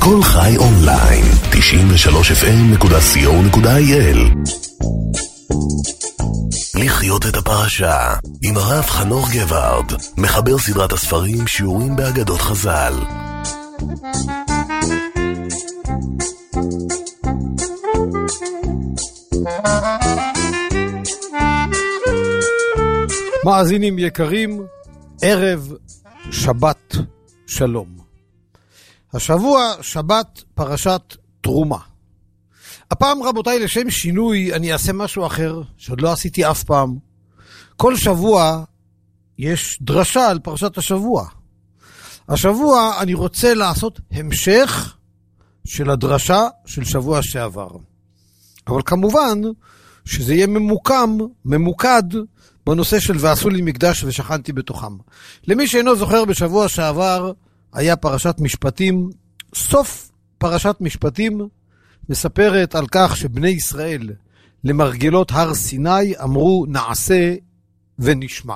כל חי אונליין, 93fm.co.il. לחיות את הפרשה עם הרב חנוך גבארד, מחבר סדרת הספרים שיעורים באגדות חז"ל. מאזינים יקרים, ערב שבת שלום. השבוע שבת פרשת תרומה. הפעם רבותיי, לשם שינוי אני אעשה משהו אחר שעוד לא עשיתי אף פעם. כל שבוע יש דרשה על פרשת השבוע. השבוע אני רוצה לעשות המשך של הדרשה של שבוע שעבר. אבל כמובן שזה יהיה ממוקד בנושא של ועשו לי מקדש ושכנתי בתוכם. למי שאינו זוכר, בשבוע שעבר היה פרשת משפטים. סוף פרשת משפטים מספרת על כך שבני ישראל למרגלות הר סיני אמרו נעשה ונשמע.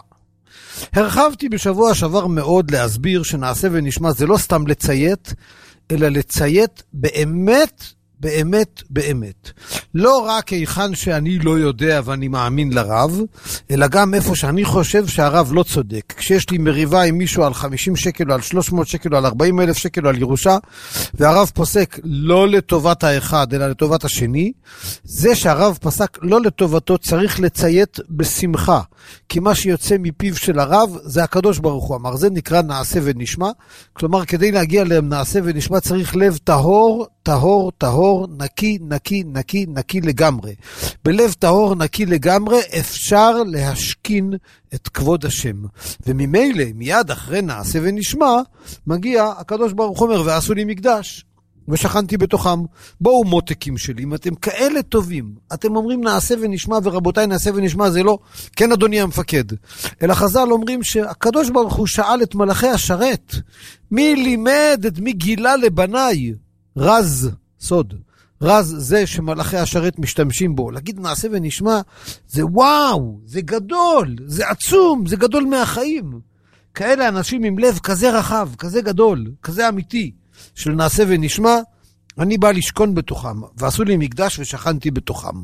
הרחבתי בשבוע שעבר מאוד להסביר שנעשה ונשמע זה לא סתם לציית, אלא לציית באמת באמת באמת. לא רק היכן שאני לא יודע ואני מאמין לרב, אלא גם איפה שאני חושב שהרב לא צודק. כשיש לי מריבה עם מישהו על 50 שקל או על 300 שקל או על 40,000 שקל או על ירושה, והרב פוסק לא לטובת האחד אלא לטובת השני, זה שהרב פסק לא לטובתו צריך לציית בשמחה, כי מה שיוצא מפיו של הרב זה הקדוש ברוך הוא אמר. זה נקרא נעשה ונשמע. כלומר, כדי להגיע לנעשה ונשמע צריך לב טהור, טהור, טהור, נקי, נקי, נקי, נקי לגמרי. בלב טהור, נקי לגמרי, אפשר להשכין את כבוד השם. וממילא, מיד אחרי נעשה ונשמע, מגיע הקדוש ברוך הוא אומר, ועשו לי מקדש, ושכנתי בתוכם. בואו מותקים שלי, אם אתם כאלה טובים, אתם אומרים נעשה ונשמע, ורבותיי נעשה ונשמע זה לא, כן אדוני המפקד. אלא חז"ל אומרים שהקדוש ברוך הוא שאל את מלאכי השרת, מי לימד את מי גילה לבניי? רז, סוד. רז זה שמלאכי השרת משתמשים בו. להגיד נעשה ונשמע, זה וואו, זה גדול, זה עצום, זה גדול מהחיים. כאלה אנשים עם לב כזה רחב, כזה גדול, כזה אמיתי, של נעשה ונשמע, אני בא לשכון בתוכם, ועשו לי מקדש ושכנתי בתוכם.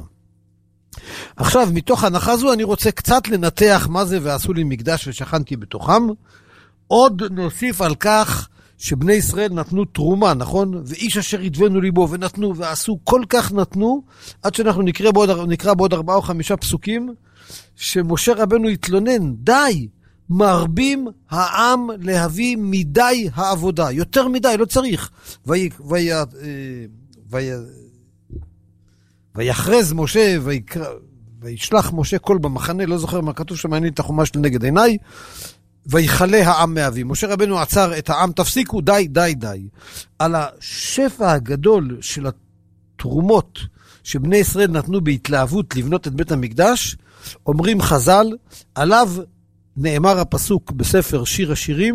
עכשיו, מתוך הנחה זו, אני רוצה קצת לנתח מה זה ועשו לי מקדש ושכנתי בתוכם. עוד נוסיף על כך, שבני ישראל נתנו תרומה, נכון? ואיש אשר ידבנו ליבו ונתנו ועשו, כל כך נתנו, עד שאנחנו נקרא בעוד 4 או 5 פסוקים, שמשה רבנו התלונן, די, מרבים העם להביא מדי העבודה, יותר מדי, לא צריך. ויחרז משה, וישלח משה קול במחנה, לא זוכר מה כתוב שם, אני את החומש לנגד עיניי, ויחלה העם מאבי. משה רבנו עצר את העם, תפסיקו, די, די, די. על השפע הגדול של התרומות שבני ישראל נתנו בהתלהבות לבנות את בית המקדש, אומרים חז"ל, עליו נאמר הפסוק בספר שיר השירים,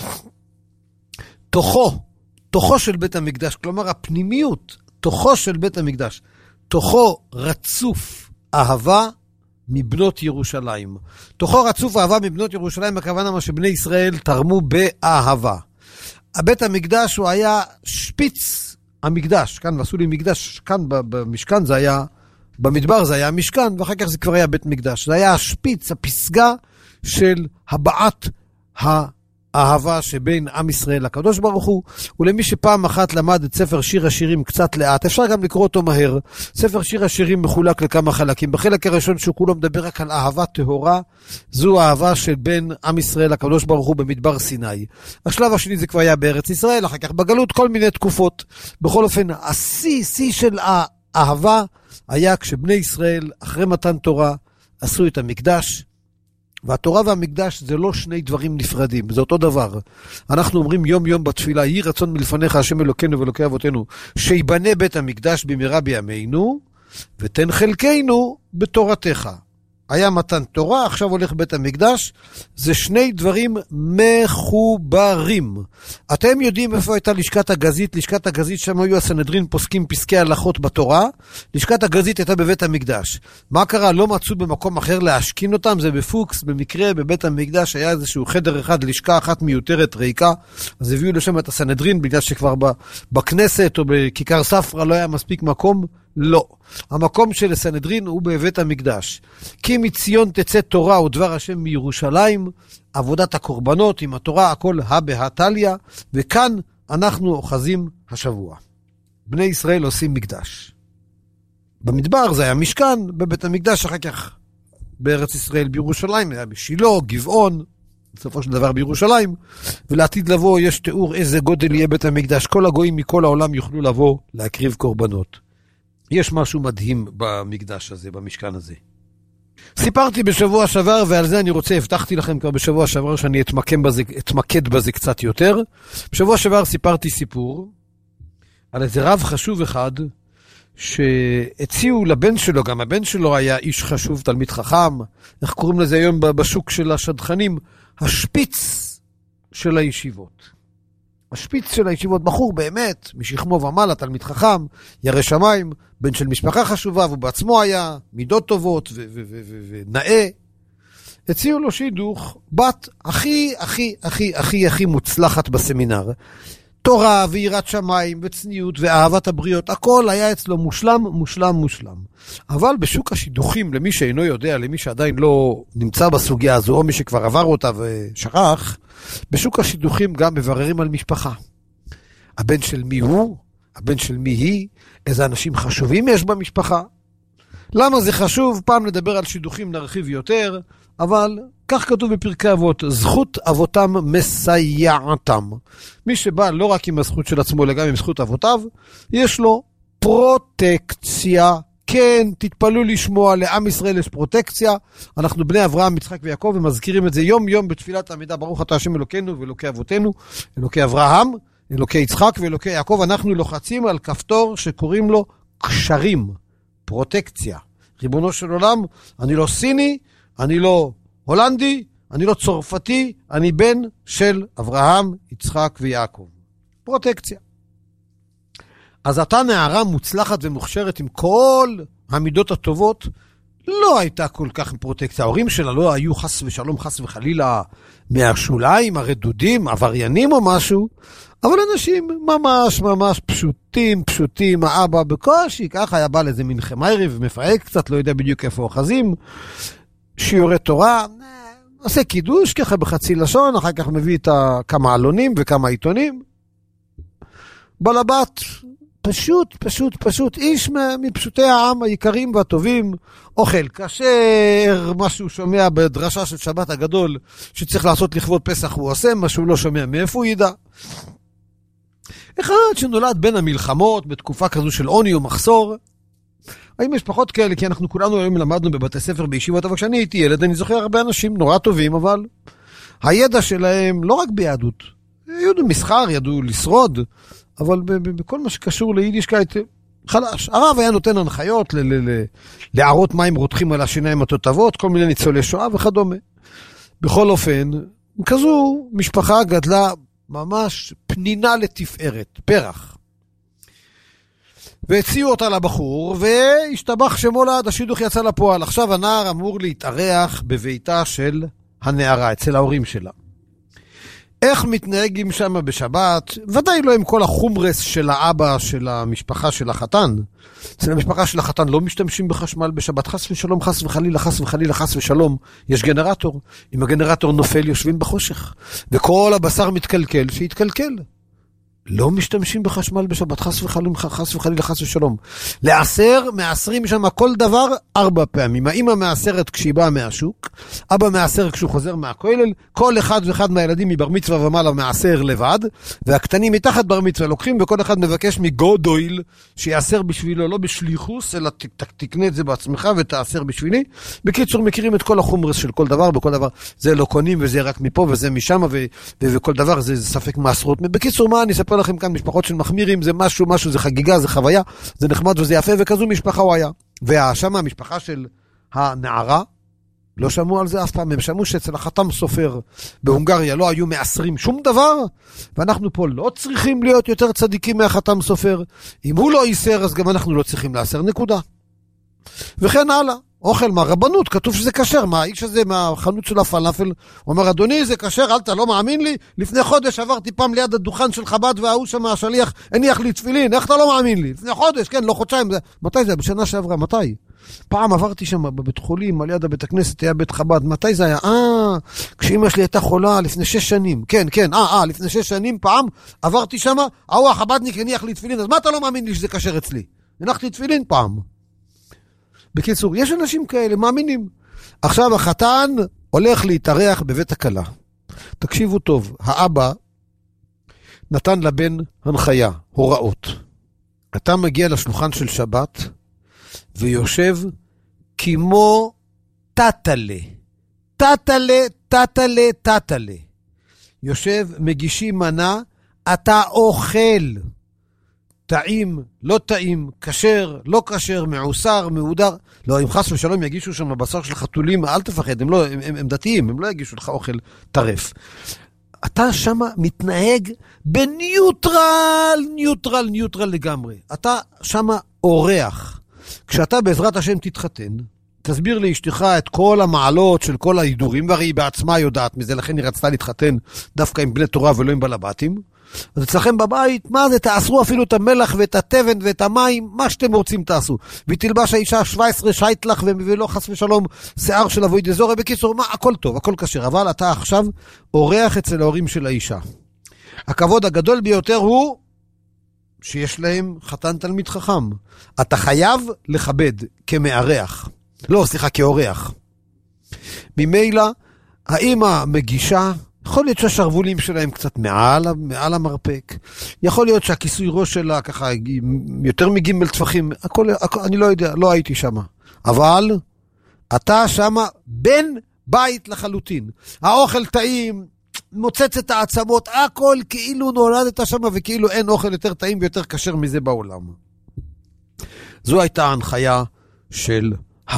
תוכו של בית המקדש, כלומר הפנימיות, תוכו של בית המקדש, תוכו רצוף אהבה מבנות ירושלים. תוכו רצוף אהבה מבנות ירושלים, הכוונה מה שבני ישראל תרמו באהבה. הבית המקדש הוא היה שפיץ המקדש, כאן ועשו לי מקדש, כאן במשכן זה היה, במדבר זה היה המשכן, ואחר כך זה כבר היה בית מקדש. זה היה השפיץ, הפסגה של הבעת האהבה שבין עם ישראל לקדוש ברוך הוא. ולמי שפעם אחת למד את ספר שיר השירים קצת לאט, אפשר גם לקרוא אותו מהר. ספר שיר השירים מחולק לכמה חלקים. בחלק הראשון שהוא כולו מדבר רק על אהבה טהורה, זו האהבה של בין עם ישראל לקדוש ברוך הוא במדבר סיני. השלב השני זה כבר היה בארץ ישראל, אחר כך בגלות, כל מיני תקופות. בכל אופן, השיא של האהבה היה כשבני ישראל אחרי מתן תורה עשו את המקדש. והתורה והמקדש זה לא שני דברים נפרדים, זה אותו דבר. אנחנו אומרים יום יום בתפילה, יהי רצון מלפניך השם אלוקינו ואלוקי אבותינו, שיבנה בית המקדש במהרה בימינו, ותן חלקנו בתורתך. היה מתן תורה, עכשיו הולך בית המקדש, זה שני דברים מחוברים. אתם יודעים איפה הייתה לשכת הגזית? לשכת הגזית שם היו הסנהדרין פוסקים פסקי הלכות בתורה, לשכת הגזית הייתה בבית המקדש. מה קרה? לא מצאו במקום אחר להשכין אותם, זה בפוקס, במקרה בבית המקדש היה איזשהו חדר אחד, לשכה אחת מיותרת ריקה, אז הביאו לשם את הסנהדרין, בגלל שכבר בכנסת או בכיכר ספרא לא היה מספיק מקום, לא. המקום של הסנהדרין הוא בבית המקדש. כי מציון תצא תורה ודבר השם מירושלים, עבודת הקורבנות עם התורה, הכל בהתליה, וכאן אנחנו אוחזים השבוע. בני ישראל עושים מקדש. במדבר זה היה משכן, בבית המקדש אחר כך בארץ ישראל בירושלים, היה בשילה, גבעון, בסופו של דבר בירושלים, ולעתיד לבוא יש תיאור איזה גודל יהיה בית המקדש. כל הגויים מכל העולם יוכלו לבוא להקריב קורבנות. יש משהו מדהים במקדש הזה, במשכן הזה. סיפרתי בשבוע שעבר, ועל זה אני רוצה, הבטחתי לכם כבר בשבוע שעבר שאני אתמקד בזה קצת יותר. בשבוע שעבר סיפרתי סיפור על איזה רב חשוב אחד, שהציעו לבן שלו, גם הבן שלו היה איש חשוב, תלמיד חכם, איך קוראים לזה היום בשוק של השדכנים? השפיץ של הישיבות. השפיץ של הישיבות, בחור באמת, משכמו ומעלה, תלמיד חכם, ירא שמיים, בן של משפחה חשובה, והוא בעצמו היה מידות טובות ונאה. הציעו לו שידוך, בת הכי מוצלחת בסמינר. תורה ויראת שמיים וצניעות ואהבת הבריות, הכל היה אצלו מושלם. אבל בשוק השידוכים, למי שאינו יודע, למי שעדיין לא נמצא בסוגיה הזו, או מי שכבר עבר אותה ושכח, בשוק השידוכים גם מבררים על משפחה. הבן של מי הוא? הבן של מי היא? איזה אנשים חשובים יש במשפחה? למה זה חשוב? פעם נדבר על שידוכים נרחיב יותר, אבל כך כתוב בפרקי אבות, זכות אבותם מסייעתם. מי שבא לא רק עם הזכות של עצמו, אלא גם עם זכות אבותיו, יש לו פרוטקציה. כן, תתפלו לשמוע, לעם ישראל יש פרוטקציה. אנחנו בני אברהם, יצחק ויעקב, ומזכירים את זה יום יום בתפילת העמידה, ברוך אתה השם אלוקינו ואלוקי אבותינו, אלוקי אברהם, אלוקי יצחק ואלוקי יעקב. אנחנו לוחצים על כפתור שקוראים לו קשרים, פרוטקציה. ריבונו של עולם, אני לא סיני, אני לא הולנדי, אני לא צרפתי, אני בן של אברהם, יצחק ויעקב. פרוטקציה. אז אתה נערה מוצלחת ומוכשרת עם כל המידות הטובות, לא הייתה כל כך פרוטקציה. ההורים שלה לא היו חס ושלום, חס וחלילה, מהשוליים, הרדודים, עבריינים או משהו, אבל אנשים ממש פשוטים, האבא בקושי, ככה היה בא לאיזה מין חמיירי ומפהק קצת, לא יודע בדיוק איפה אוחזים, שיעורי תורה, עושה קידוש ככה בחצי לשון, אחר כך מביא את כמה עלונים וכמה עיתונים. בלבת, פשוט, איש מפשוטי העם היקרים והטובים, אוכל כשר, מה שהוא שומע בדרשה של שבת הגדול, שצריך לעשות לכבוד פסח הוא עושה, מה שהוא לא שומע מאיפה הוא ידע. אחד שנולד בין המלחמות, בתקופה כזו של עוני או מחסור, האם יש פחות כאלה? כי אנחנו כולנו היום למדנו בבתי ספר בישיבות, אבל כשאני הייתי ילד, אני זוכר הרבה אנשים נורא טובים, אבל הידע שלהם לא רק ביהדות, ידעו מסחר, ידעו לשרוד, אבל בכל מה שקשור ליידישקייט, חלש. הרב היה נותן הנחיות להערות מים רותחים על השיניים התותבות, כל מיני ניצולי שואה וכדומה. בכל אופן, כזו משפחה גדלה ממש פנינה לתפארת, פרח. והציעו אותה לבחור, והשתבח שמולד, השידוך יצא לפועל. עכשיו הנער אמור להתארח בביתה של הנערה, אצל ההורים שלה. איך מתנהגים שם בשבת? ודאי לא עם כל החומרס של האבא של המשפחה של החתן. אצל המשפחה של החתן לא משתמשים בחשמל בשבת. חס ושלום, חס ושלום. יש גנרטור. אם הגנרטור נופל, יושבים בחושך. וכל הבשר מתקלקל, שיתקלקל. לא משתמשים בחשמל בשבת, חס ושלום. לעשר, מעשרים שם כל דבר 4 פעמים. האמא מעשרת כשהיא באה מהשוק, אבא מעשר כשהוא חוזר מהכולל, כל אחד ואחד מהילדים מבר מצווה ומעלה מעשר לבד, והקטנים מתחת בר מצווה לוקחים, וכל אחד מבקש מגודויל שיעשר בשבילו, לא בשליחוס, אלא תקנה את זה בעצמך ותעשר בשבילי. בקיצור, מכירים את כל החומרס של כל דבר, בכל דבר זה לא קונים וזה רק מפה וזה משם, וכל דבר זה ספק מעשרות. בקיצור, מה אני אספר לכם כאן, משפחות של מחמירים, זה משהו, זה חגיגה, זה חוויה, זה נחמד וזה יפה, וכזו משפחה הוא היה. ושם המשפחה של הנערה, לא שמעו על זה אף פעם, הם שמעו שאצל החתם סופר בהונגריה לא היו מאסרים שום דבר, ואנחנו פה לא צריכים להיות יותר צדיקים מהחתם סופר, אם הוא לא איסר אז גם אנחנו לא צריכים לאסר, נקודה. וכן הלאה, אוכל מהרבנות, כתוב שזה כשר, מה האיש הזה מהחנות של הפלאפל, הוא אומר, אדוני זה כשר, אתה לא מאמין לי? לפני חודש עברתי פעם ליד הדוכן של חב"ד, והוא שם השליח הניח לי תפילין, איך אתה לא מאמין לי? לפני חודש, כן, לא חודשיים, מתי זה? בשנה שעברה, מתי? פעם עברתי שם בבית חולים, על יד הבית הכנסת היה בית חב"ד, מתי זה היה? כשאמא שלי הייתה חולה לפני 6 שנים, כן, לפני 6 שנים פעם עברתי שם, ההוא החב"דניק הניח לי תפילין, אז מה אתה לא מאמין לי שזה כשר אצלי? הנחתי תפילין פעם. בקיצור, יש אנשים כאלה, מאמינים. עכשיו החתן הולך להתארח בבית הכלה. תקשיבו טוב, האבא נתן לבן הנחיה, הוראות. אתה מגיע לשולחן של שבת, ויושב כמו טטלה. טטלה. יושב, מגישים מנה, אתה אוכל. טעים, לא טעים, כשר, לא כשר, מעוסר, מעודר. לא, אם חס ושלום יגישו שם בשר של חתולים, אל תפחד, הם דתיים, הם לא יגישו לך אוכל טרף. אתה שם מתנהג בניוטרל לגמרי. אתה שם אורח. כשאתה בעזרת השם תתחתן, תסביר לאשתך את כל המעלות של כל ההידורים, והרי היא בעצמה יודעת מזה, לכן היא רצתה להתחתן דווקא עם בני תורה ולא עם בלבטים. אז אצלכם בבית, מה זה? תאסרו אפילו את המלח ואת הטבן ואת המים, מה שאתם רוצים תעשו. ותלבש האישה 17 שייטלח ולא חס ושלום שיער של אבוי דזורי. בקיצור, מה? הכל טוב, הכל כשר. אבל אתה עכשיו אורח אצל ההורים של האישה. הכבוד הגדול ביותר הוא שיש להם חתן תלמיד חכם. אתה חייב לכבד כמארח. לא, סליחה, כאורח. ממילא, האמא מגישה, יכול להיות שהשרבולים שלהם קצת מעל המרפק. יכול להיות שהכיסוי ראש שלה ככה יותר מגימל טפחים. הכל, אני לא יודע, לא הייתי שם. אבל אתה שם בין בית לחלוטין. האוכל טעים, מוצץ את העצמות, הכל כאילו נולדת שם וכאילו אין אוכל יותר טעים ויותר כשר מזה בעולם. זו הייתה ההנחיה של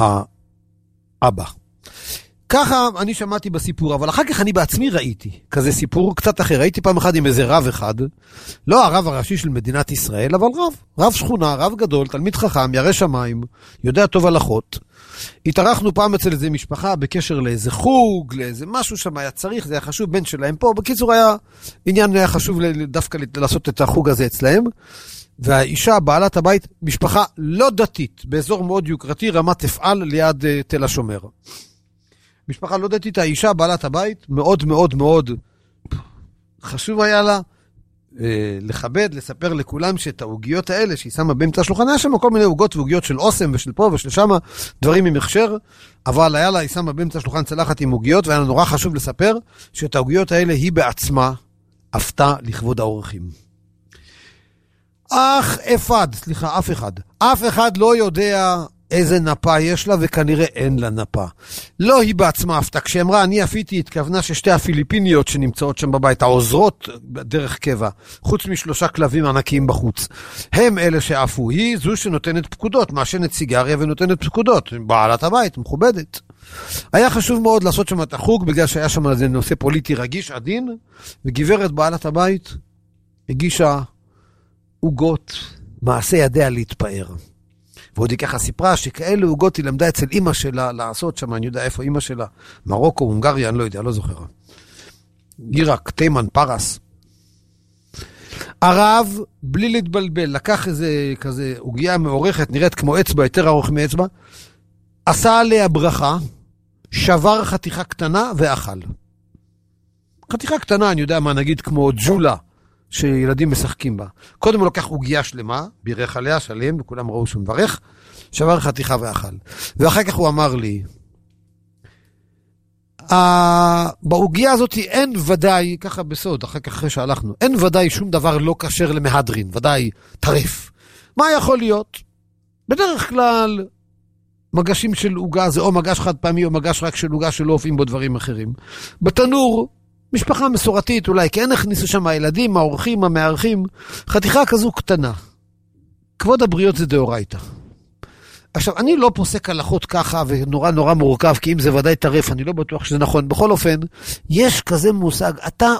האבא. ככה אני שמעתי בסיפור, אבל אחר כך אני בעצמי ראיתי כזה סיפור קצת אחר. ראיתי פעם אחד עם איזה רב אחד, לא הרב הראשי של מדינת ישראל, אבל רב שכונה, רב גדול, תלמיד חכם, ירא שמיים, יודע טוב הלכות. התארחנו פעם אצל איזה משפחה בקשר לאיזה חוג, לאיזה משהו שם היה צריך, זה היה חשוב, בן שלהם פה. בקיצור היה חשוב דווקא לעשות את החוג הזה אצלהם. והאישה, בעלת הבית, משפחה לא דתית, באזור מאוד יוקרתי, רמת אפעל ליד תל השומר. משפחה לא דתית, האישה, בעלת הבית, מאוד מאוד מאוד חשוב היה לה לכבד, לספר לכולם שאת העוגיות האלה שהיא שמה באמצע השולחן, היה שם כל מיני עוגות ועוגיות של אוסם ושל פה ושל שמה, דברים עם הכשר, אבל היה לה, היא שמה באמצע השולחן צלחת עם עוגיות, והיה נורא חשוב לספר שאת העוגיות האלה היא בעצמה עפתה לכבוד האורחים. אף אחד לא יודע איזה נפה יש לה, וכנראה אין לה נפה. לא היא בעצמה עפתה. כשאמרה אני עפיתי, התכוונה ששתי הפיליפיניות שנמצאות שם בבית, העוזרות דרך קבע, חוץ מ3 כלבים ענקיים בחוץ, הם אלה שעפו. היא זו שנותנת פקודות, מעשנת סיגריה ונותנת פקודות. בעלת הבית, מכובדת. היה חשוב מאוד לעשות שם את החוג, בגלל שהיה שם איזה נושא פוליטי רגיש, עדין, וגברת בעלת הבית הגישה עוגות, מעשה ידיה להתפאר. ועוד היא ככה סיפרה שכאלה עוגות היא למדה אצל אמא שלה לעשות שם, אני יודע איפה אמא שלה, מרוקו, הונגריה, אני לא יודע, לא זוכר. עיראק, תימן, פרס. הרב, בלי להתבלבל, לקח איזה כזה עוגיה מעורכת, נראית כמו אצבע, יותר ארוך מאצבע, עשה עליה ברכה, שבר חתיכה קטנה ואכל. חתיכה קטנה, אני יודע מה, נגיד כמו ג'ולה, שילדים משחקים בה. קודם הוא לוקח עוגיה שלמה, בירך עליה שלם, וכולם ראו שהוא מברך, שבר חתיכה ואכל. ואחר כך הוא אמר לי, בעוגיה הזאת אין ודאי, ככה בסוד, אחר כך אחרי שהלכנו, אין ודאי שום דבר לא כשר למהדרין, ודאי טרף. מה יכול להיות? בדרך כלל, מגשים של עוגה זה או מגש חד פעמי, או מגש רק של עוגה שלא הופעים בו דברים אחרים. בתנור, משפחה מסורתית אולי, כי אין הכניסו שם הילדים, האורחים, המארחים, חתיכה כזו קטנה. כבוד הבריות זה דאורייתא. עכשיו, אני לא פוסק הלכות ככה, ונורא נורא מורכב, כי אם זה ודאי טרף, אני לא בטוח שזה נכון. בכל אופן, יש כזה מושג, אתה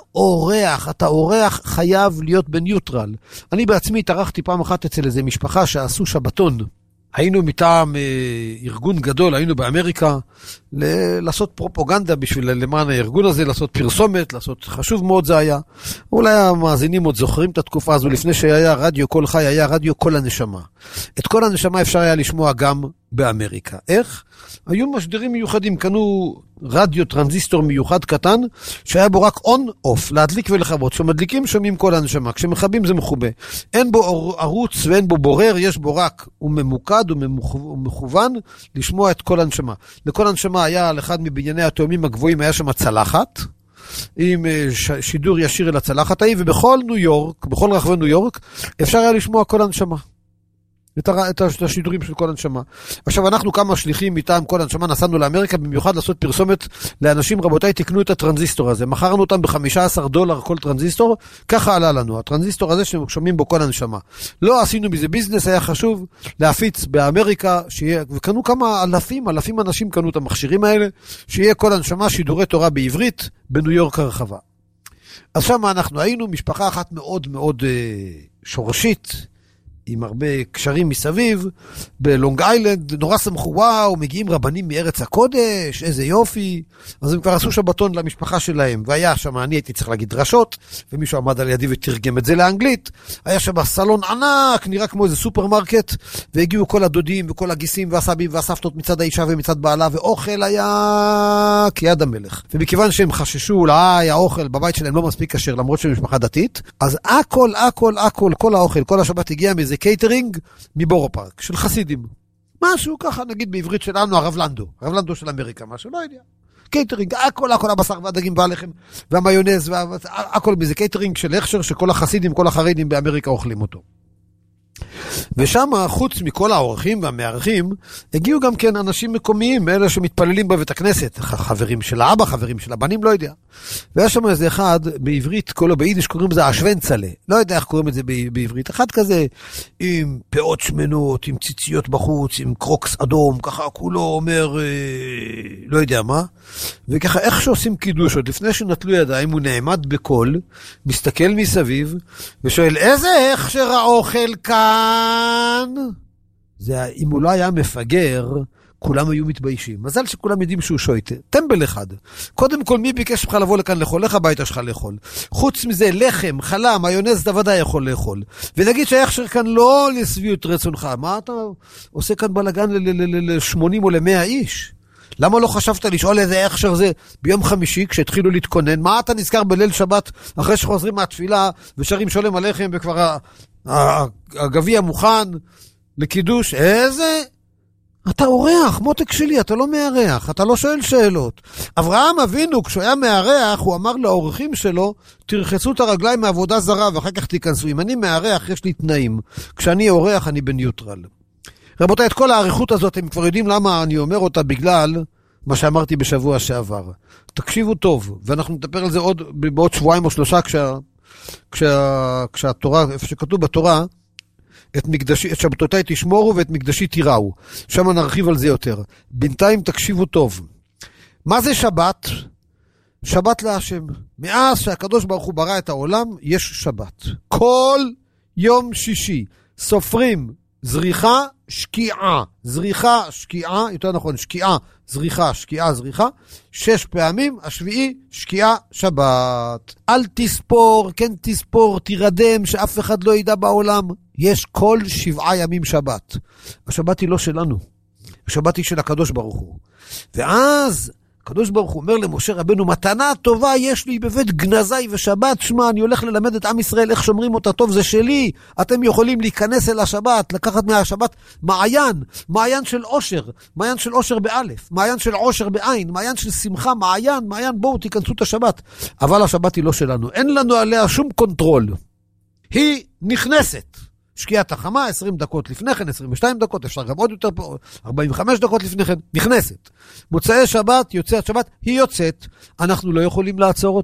אורח חייב להיות בניוטרל. אני בעצמי התארחתי פעם אחת אצל איזה משפחה שעשו שבתון. היינו מטעם ארגון גדול, היינו באמריקה, לעשות פרופוגנדה בשביל למען הארגון הזה, לעשות פרסומת, לעשות חשוב מאוד זה היה. אולי המאזינים עוד זוכרים את התקופה הזו, לפני שהיה רדיו קול חי, היה רדיו קול הנשמה. את קול הנשמה אפשר היה לשמוע גם באמריקה. איך? היו משדרים מיוחדים, קנו רדיו טרנזיסטור מיוחד קטן, שהיה בו רק און-אוף, להדליק ולכבות. כשמדליקים שומעים קול הנשמה, כשמכבים זה מחובה. אין בו ערוץ ואין בו בורר, יש בו רק, הוא ממוקד, הוא מכוון לשמוע את קול הנשמה. לקול הנשמה היה על אחד מבנייני התאומים הגבוהים, היה שם צלחת, עם שידור ישיר אל הצלחת ההיא, ובכל ניו יורק, בכל רחבי ניו יורק, אפשר היה לשמוע קול הנשמה. את השידורים של קול הנשמה. עכשיו אנחנו כמה שליחים מטעם קול הנשמה נסענו לאמריקה במיוחד לעשות פרסומת לאנשים, רבותיי, תקנו את הטרנזיסטור הזה. מכרנו אותם $15 כל טרנזיסטור, ככה עלה לנו. הטרנזיסטור הזה ששומעים בו קול הנשמה. לא עשינו מזה ביזנס, היה חשוב להפיץ באמריקה, וקנו כמה אלפים אנשים קנו את המכשירים האלה, שיהיה קול הנשמה, שידורי תורה בעברית, בניו יורק הרחבה. אז שם אנחנו היינו משפחה אחת מאוד מאוד שורשית, עם הרבה קשרים מסביב, בלונג איילנד, נורא שמחו, וואו, מגיעים רבנים מארץ הקודש, איזה יופי. אז הם כבר עשו שבתון למשפחה שלהם, והיה שם, אני הייתי צריך להגיד דרשות, ומישהו עמד על ידי ותרגם את זה לאנגלית. היה שם סלון ענק, נראה כמו איזה סופרמרקט, והגיעו כל הדודים וכל הגיסים והסבים והסבתות מצד האישה ומצד בעלה, ואוכל היה כיד המלך. ומכיוון שהם חששו, אולי האוכל בבית שלהם לא מספיק כשר, למרות שהם משפחה דתית, אז הכל, כל האוכל, כל השבת הגיע מזה קייטרינג מבורו פארק, של חסידים. משהו ככה, נגיד בעברית שלנו, הרב לנדו של אמריקה, משהו, לא יודע. קייטרינג, הכל הבשר והדגים והלחם והמיונז, הכל בזה קייטרינג של הכשר שכל החסידים, כל החרדים באמריקה אוכלים אותו. ושם, חוץ מכל האורחים והמארחים, הגיעו גם כן אנשים מקומיים, אלה שמתפללים בבית הכנסת, חברים של האבא, חברים של הבנים, לא יודע. והיה שם איזה אחד, בעברית, כולו ביידיש, קוראים לזה השוונצלה. לא יודע איך קוראים את זה בעברית. אחד כזה, עם פאות שמנות, עם ציציות בחוץ, עם קרוקס אדום, ככה כולו אומר, לא יודע מה. וככה, איך שעושים קידוש, עוד לפני שנטלו ידיים, הוא נעמד בקול, מסתכל מסביב, ושואל, איזה הכשר האוכל כאן? זה, אם הוא לא היה מפגר, כולם היו מתביישים. מזל שכולם יודעים שהוא שויטה. טמבל אחד. קודם כל, מי ביקש לך לבוא לכאן לאכול? לך הביתה שלך לאכול. חוץ מזה, לחם, חלה, מיונז, אתה ודאי יכול לאכול. ונגיד שההכשר כאן לא לשביעות רצונך. מה אתה עושה כאן בלגן ל-80 או ל-100 איש? למה לא חשבת לשאול איזה הכשר זה ביום חמישי כשהתחילו להתכונן? מה אתה נזכר בליל שבת אחרי שחוזרים מהתפילה ושרים שולם עליכם וכבר הגביע מוכן לקידוש? איזה? אתה אורח, מותק שלי, אתה לא מארח, אתה לא שואל שאלות. אברהם אבינו, כשהוא היה מארח, הוא אמר לאורחים שלו, תרחצו את הרגליים מעבודה זרה ואחר כך תיכנסו. אם אני מארח, יש לי תנאים. כשאני אורח, אני בניוטרל. רבותיי, את כל העריכות הזאת, הם כבר יודעים למה אני אומר אותה, בגלל מה שאמרתי בשבוע שעבר. תקשיבו טוב, ואנחנו נדבר על זה עוד בעוד שבועיים או שלושה, כשהתורה, איפה שכתוב בתורה, את שבתותיי תשמורו ואת מקדשי תיראו. שם נרחיב על זה יותר. בינתיים תקשיבו טוב. מה זה שבת? שבת להשם. מאז שהקדוש ברוך הוא ברא את העולם, יש שבת. כל יום שישי סופרים זריחה, שקיעה. זריחה, שקיעה, יותר נכון, שקיעה, זריחה, שקיעה, זריחה. 6 פעמים, השביעי, שקיעה, שבת. אל תספור, כן תספור, תירדם, שאף אחד לא ידע בעולם. יש כל 7 ימים שבת. השבת היא לא שלנו. השבת היא של הקדוש ברוך הוא. ואז הקדוש ברוך הוא אומר למשה רבנו, מתנה טובה יש לי בבית גנזי ושבת, שמה, אני הולך ללמד את עם ישראל איך שומרים אותה טוב, זה שלי. אתם יכולים להיכנס אל השבת, לקחת מהשבת מעיין של עושר, מעיין של עושר באלף, מעיין של עושר בעין, מעיין של שמחה, מעיין, בואו תיכנסו את השבת. אבל השבת היא לא שלנו, אין לנו עליה שום קונטרול. היא נכנסת. שקיעת החמה, 20 דקות לפני כן, 22 דקות, אפשר גם עוד יותר פה, 45 דקות לפני כן, נכנסת. מוצאי שבת, יוצאת שבת, היא יוצאת, אנחנו לא יכולים לעצור אותה.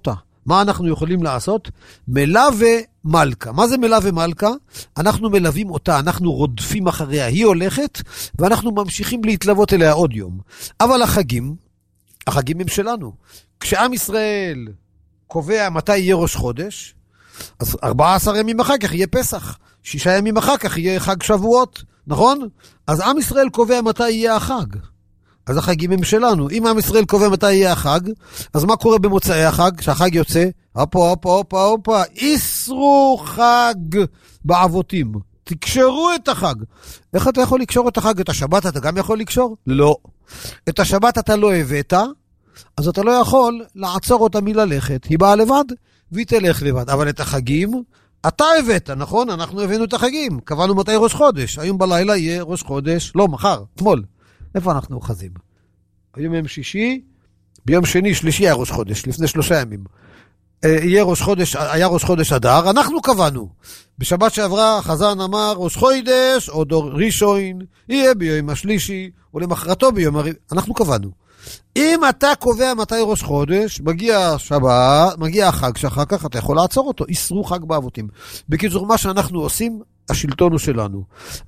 מה אנחנו יכולים לעשות? מלווה מלכה. מה זה מלווה מלכה? אנחנו מלווים אותה, אנחנו רודפים אחריה, היא הולכת, ואנחנו ממשיכים להתלוות אליה עוד יום. אבל החגים הם שלנו. כשעם ישראל קובע מתי יהיה ראש חודש, אז 14 ימים אחר כך יהיה פסח, 6 ימים אחר כך יהיה חג שבועות, נכון? אז עם ישראל קובע מתי יהיה החג. אז החגים הם שלנו. אם עם ישראל קובע מתי יהיה החג, אז מה קורה במוצאי החג? כשהחג יוצא, הופה, איסרו חג בעבותים. תקשרו את החג. איך אתה יכול לקשור את החג? את השבת אתה גם יכול לקשור? לא. את השבת אתה לא הבאת, אז אתה לא יכול לעצור אותה מללכת. היא באה לבד, והיא תלך לבד. אבל את החגים, אתה הבאת, נכון? אנחנו הבאנו את החגים. קבענו מתי ראש חודש. היום בלילה יהיה ראש חודש. לא, מחר, אתמול. איפה אנחנו אוחזים? היום יום שישי, ביום שני, שלישי היה ראש חודש, לפני 3 ימים. היה ראש חודש אדר, אנחנו קבענו. בשבת שעברה חזן אמר ראש חודש, או דור ראשון, יהיה ביום השלישי, או למחרתו ביום אנחנו קבענו. אם אתה קובע מתי ראש חודש, מגיע שבת, מגיע החג, שאחר כך אתה יכול לעצור אותו, איסרו חג באבותים. בקיצור, מה שאנחנו עושים, השלטון הוא שלנו.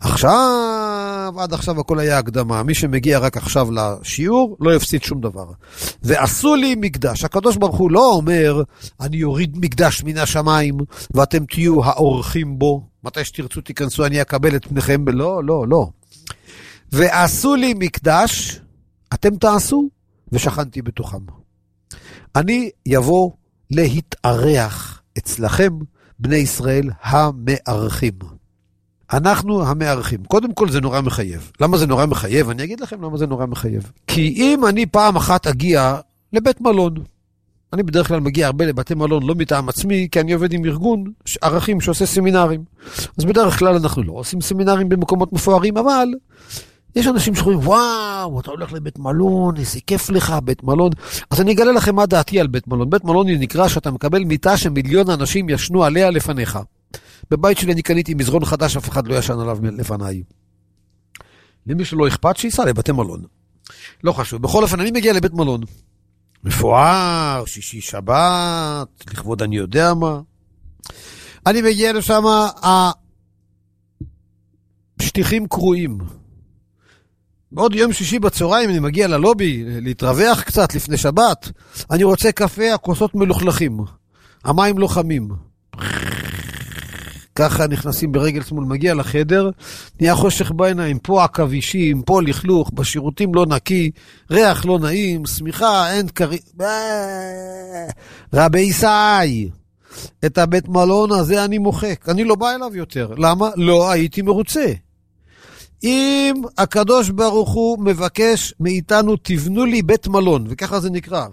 עד עכשיו הכל היה הקדמה. מי שמגיע רק עכשיו לשיעור, לא יפסיד שום דבר. ועשו לי מקדש. הקדוש ברוך הוא לא אומר, אני יוריד מקדש מן השמיים, ואתם תהיו האורחים בו. מתי שתרצו תיכנסו, אני אקבל את פניכם. לא. ועשו לי מקדש, אתם תעשו, ושכנתי בתוכם. אני יבוא להתארח אצלכם, בני ישראל המארחים. אנחנו המארחים. קודם כל זה נורא מחייב. למה זה נורא מחייב? אני אגיד לכם למה זה נורא מחייב. כי אם אני פעם אחת אגיע לבית מלון, אני בדרך כלל מגיע הרבה לבתי מלון, לא מטעם עצמי, כי אני עובד עם ארגון ערכים שעושה סמינרים. אז בדרך כלל אנחנו לא עושים סמינרים במקומות מפוארים, אבל יש אנשים שחושבים, וואו, אתה הולך לבית מלון, איזה כיף לך, בית מלון. אז אני אגלה לכם מה דעתי על בית מלון. בית מלון נקרא שאתה מקבל מיטה שמיליון אנשים ישנו עליה לפניך. בבית שלי אני קניתי מזרון חדש, אף אחד לא ישן עליו לפניי. למי שלא אכפת, שיסע לבתי מלון. לא חשוב. בכל אופן, אני מגיע לבית מלון. מפואר, שישי שבת, לכבוד אני יודע מה. אני מגיע לשם, השטיחים קרועים. בעוד יום שישי בצהריים אני מגיע ללובי להתרווח קצת לפני שבת. אני רוצה קפה, הכוסות מלוכלכים. המים לא חמים. ככה נכנסים ברגל שמאל, מגיע לחדר, נהיה חושך בעיניים, פה עכבישים, פה לכלוך, בשירותים לא נקי, ריח לא נעים, סמיכה, אין קרי... רבי ישי, את הבית מלון הזה אני מוחק, אני לא בא אליו יותר. למה? לא הייתי מרוצה. אם הקדוש ברוך הוא מבקש מאיתנו, תבנו לי בית מלון, וככה זה נקרא.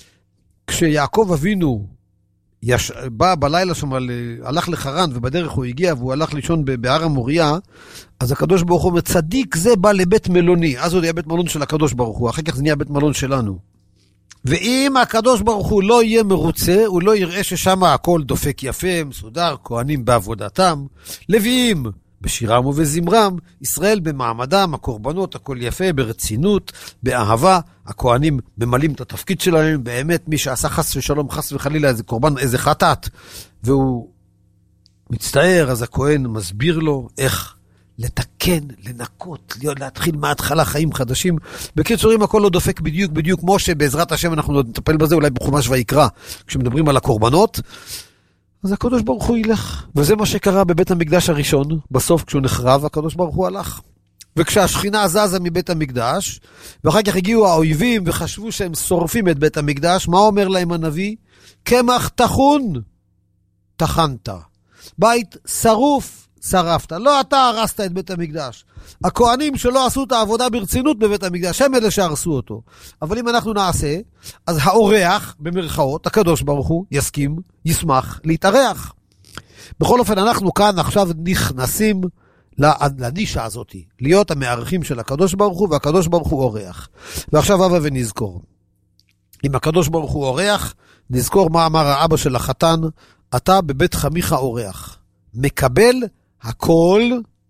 כשיעקב אבינו בא בלילה שם, הלך לחרן, ובדרך הוא הגיע, והוא הלך לישון בהר המוריה, אז הקדוש ברוך הוא מצדיק זה בא לבית מלוני, אז הוא יהיה בית מלון של הקדוש ברוך הוא, אחר כך זה נהיה בית מלון שלנו. ואם הקדוש ברוך הוא לא יהיה מרוצה, הוא לא יראה ששם הכל דופק יפה, מסודר, כהנים בעבודתם, לוויים בשירם ובזמרם, ישראל במעמדם, הקורבנות, הכל יפה, ברצינות, באהבה, הכהנים ממלאים את התפקיד שלהם, באמת מי שעשה חס ושלום, חס וחלילה, איזה קורבן, איזה חטאת, והוא מצטער, אז הכהן מסביר לו איך לתקן, לנקות, להתחיל מההתחלה חיים חדשים. בקיצור, אם הכל לא דופק בדיוק כמו שבעזרת השם אנחנו נטפל בזה, אולי בחומש ויקרא, כשמדברים על הקורבנות, אז הקדוש ברוך הוא ילך. וזה מה שקרה בבית המקדש הראשון, בסוף כשהוא נחרב, הקדוש ברוך הוא הלך. וכשהשכינה זזה מבית המקדש, ואחר כך הגיעו האויבים וחשבו שהם שורפים את בית המקדש, מה אומר להם הנביא? קמח טחון, טחנת. בית שרוף, שרפת. לא אתה הרסת את בית המקדש. הכהנים שלא עשו את העבודה ברצינות בבית המקדש, הם אלה שהרסו אותו. אבל אם אנחנו נעשה, אז האורח, במרכאות, הקדוש ברוך הוא, יסכים, ישמח להתארח. בכל אופן, אנחנו כאן עכשיו נכנסים לנישה הזאת, להיות המארחים של הקדוש ברוך הוא, והקדוש ברוך הוא אורח. ועכשיו אבא ונזכור. אם הקדוש ברוך הוא אורח, נזכור מה אמר האבא של החתן, אתה בבית חמיך אורח. מקבל הכל,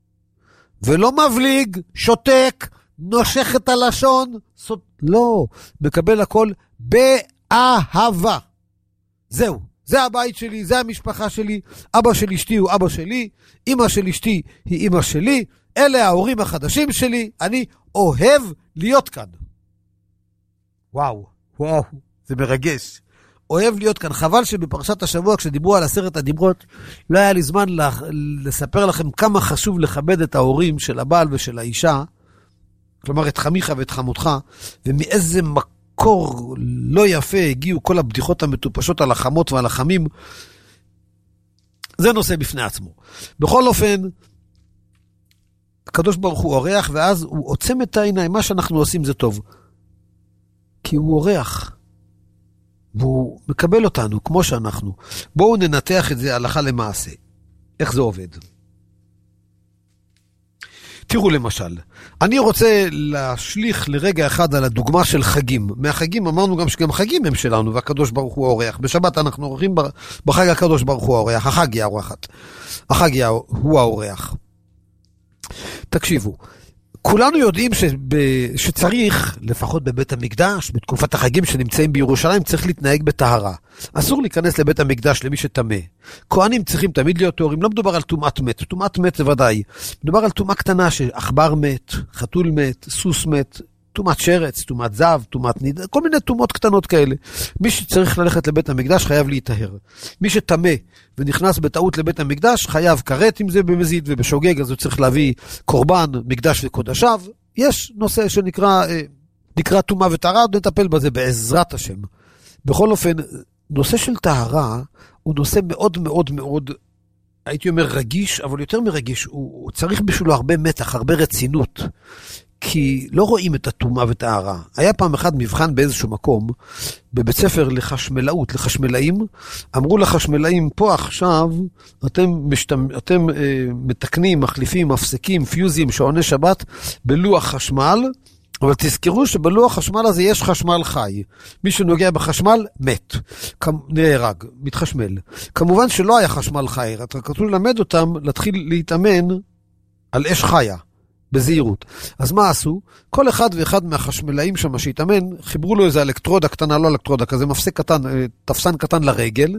ולא מבליג, שותק, נושך את הלשון, לא, מקבל הכל באהבה. זהו, זה הבית שלי, זה המשפחה שלי, אבא של אשתי הוא אבא שלי, אמא של אשתי היא אמא שלי, אלה ההורים החדשים שלי, אני אוהב להיות כאן. וואו, זה מרגש. אוהב להיות כאן. חבל שבפרשת השבוע, כשדיברו על 10 הדיברות, לא היה לי זמן לספר לכם כמה חשוב לכבד את ההורים של הבעל ושל האישה, כלומר את חמיך ואת חמותך, ומאיזה מקור לא יפה הגיעו כל הבדיחות המטופשות על החמות ועל החמים. זה נושא בפני עצמו. בכל אופן, הקדוש ברוך הוא אורח, ואז הוא עוצם את העיניים. מה שאנחנו עושים זה טוב, כי הוא אורח, והוא מקבל אותנו כמו שאנחנו. בואו ננתח את זה הלכה למעשה. איך זה עובד? תראו למשל, אני רוצה להשליך לרגע אחד על הדוגמה של חגים. מהחגים אמרנו גם שגם חגים הם שלנו, והקדוש ברוך הוא האורח. בשבת אנחנו עורכים בחג הקדוש ברוך הוא האורח. החג היא האורחת. החג הוא האורח. תקשיבו, כולנו יודעים שצריך, לפחות בבית המקדש, בתקופת החגים שנמצאים בירושלים, צריך להתנהג בטהרה. אסור להיכנס לבית המקדש למי שטמא. כהנים צריכים תמיד להיות טהורים. לא מדובר על טומאת מת. טומאת מת זה ודאי. מדובר על טומאה קטנה שעכבר מת, חתול מת, סוס מת, טומאת שרץ, טומאת זב, טומאת נידה, כל מיני טומאות קטנות כאלה. מי שצריך ללכת לבית המקדש חייב להיטהר. מי שטמא ונכנס בטעות לבית המקדש חייב כרת, אם זה במזיד, ובשוגג אז הוא צריך להביא קורבן, מקדש וקודשיו. יש נושא שנקרא טומאה וטהרה, נטפל בזה בעזרת השם. בכל אופן, נושא של טהרה הוא נושא מאוד מאוד מאוד, הייתי אומר רגיש, אבל יותר מרגיש, הוא צריך בשבילו הרבה מתח, הרבה רצינות. כי לא רואים את הטומאה וטהרה. היה פעם אחד מבחן באיזשהו מקום, בבית ספר לחשמלאות, לחשמלאים, אמרו לחשמלאים, פה עכשיו אתם מתקנים, מחליפים, מפסקים, פיוזים, שעוני שבת, בלוח חשמל, אבל תזכרו שבלוח חשמל הזה יש חשמל חי. מי שנוגע בחשמל, מת. נהרג, מתחשמל. כמובן שלא היה חשמל חי, רק רצו ללמד אותם להתחיל להתאמן על אש חיה. בזהירות. אז מה עשו? כל אחד ואחד מהחשמלאים שם שהתאמן, חיברו לו איזה אלקטרודה קטנה, לא אלקטרודה, כזה מפסק קטן, תפסן קטן לרגל,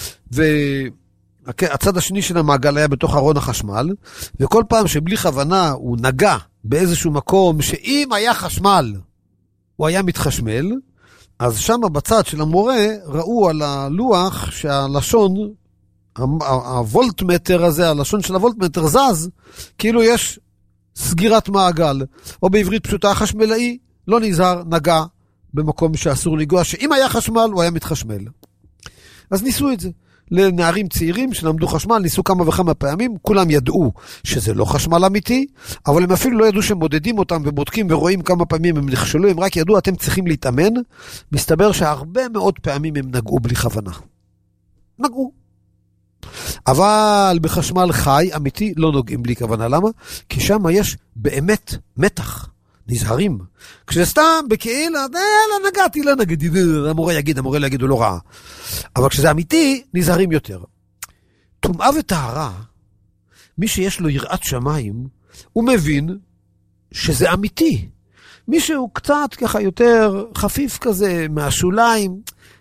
והצד השני של המעגל היה בתוך ארון החשמל, וכל פעם שבלי כוונה הוא נגע באיזשהו מקום שאם היה חשמל, הוא היה מתחשמל, אז שם בצד של המורה ראו על הלוח שהלשון, הוולטמטר הזה, הלשון של הוולטמטר זז, כאילו יש סגירת מעגל, או בעברית פשוטה, החשמלאי לא נזהר, נגע במקום שאסור לגוע, שאם היה חשמל הוא היה מתחשמל. אז ניסו את זה. לנערים צעירים שלמדו חשמל, ניסו כמה וכמה פעמים, כולם ידעו שזה לא חשמל אמיתי, אבל הם אפילו לא ידעו שמודדים אותם ובודקים ורואים כמה פעמים הם נכשלו, הם רק ידעו אתם צריכים להתאמן. מסתבר שהרבה מאוד פעמים הם נגעו בלי כוונה. נגעו. אבל בחשמל חי, אמיתי, לא נוגעים בלי כוונה. למה? כי שם יש באמת מתח. נזהרים. כשזה סתם בכאילו, לא נגעתי, המורה יגיד, הוא לא רע. אבל כשזה אמיתי, נזהרים יותר. טומאה וטהרה, מי שיש לו יראת שמיים, הוא מבין שזה אמיתי. מי שהוא קצת ככה יותר חפיף כזה, מהשוליים,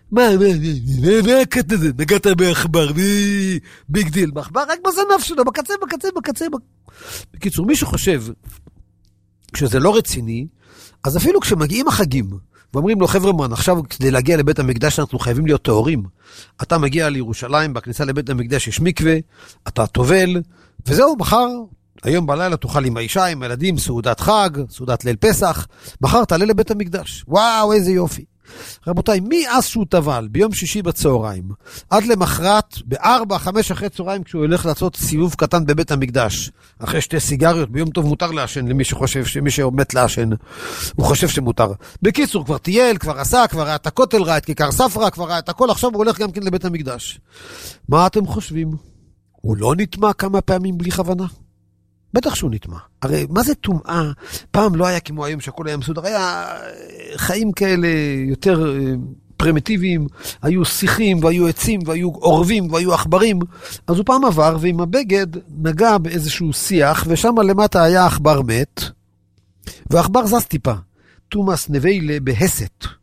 נגעת בעכבר, ביג דיל, בעכבר רק בזנב שלו, בקצה. בקיצור, מי שחושב כשזה לא רציני, אז אפילו כשמגיעים החגים, ואומרים לו, חבר'ה מן, עכשיו כדי להגיע לבית המקדש אנחנו חייבים להיות טהורים. אתה מגיע לירושלים, בכניסה לבית המקדש יש מקווה, אתה טובל, וזהו, מחר, היום בלילה תאכל עם האישה, עם הילדים, סעודת חג, סעודת ליל פסח, מחר תעלה לבית המקדש. וואו, איזה יופי. רבותיי, מאז שהוא טבל ביום שישי בצהריים, עד למחרת, ב4-5 אחרי צהריים, כשהוא ילך לעשות סיבוב קטן בבית המקדש, אחרי 2 סיגריות, ביום טוב מותר לעשן, למי שחושב, שמי שעומד לעשן, הוא חושב שמותר. בקיצור, כבר טייל, כבר עשה, כבר ראה את הכותל, ראה את כיכר ספרא, כבר ראה את הכל, עכשיו הוא הולך גם כן לבית המקדש. מה אתם חושבים? הוא לא נטמע כמה פעמים בלי כוונה? בטח שהוא נטמע. הרי מה זה טומאה? פעם לא היה כמו היום שהכל היה מסודר, היה חיים כאלה יותר פרימיטיביים, היו שיחים והיו עצים והיו עורבים והיו עכברים, אז הוא פעם עבר ועם הבגד נגע באיזשהו שיח, ושם למטה היה עכבר מת, והעכבר זז טיפה, תומאס נביילה בהסת.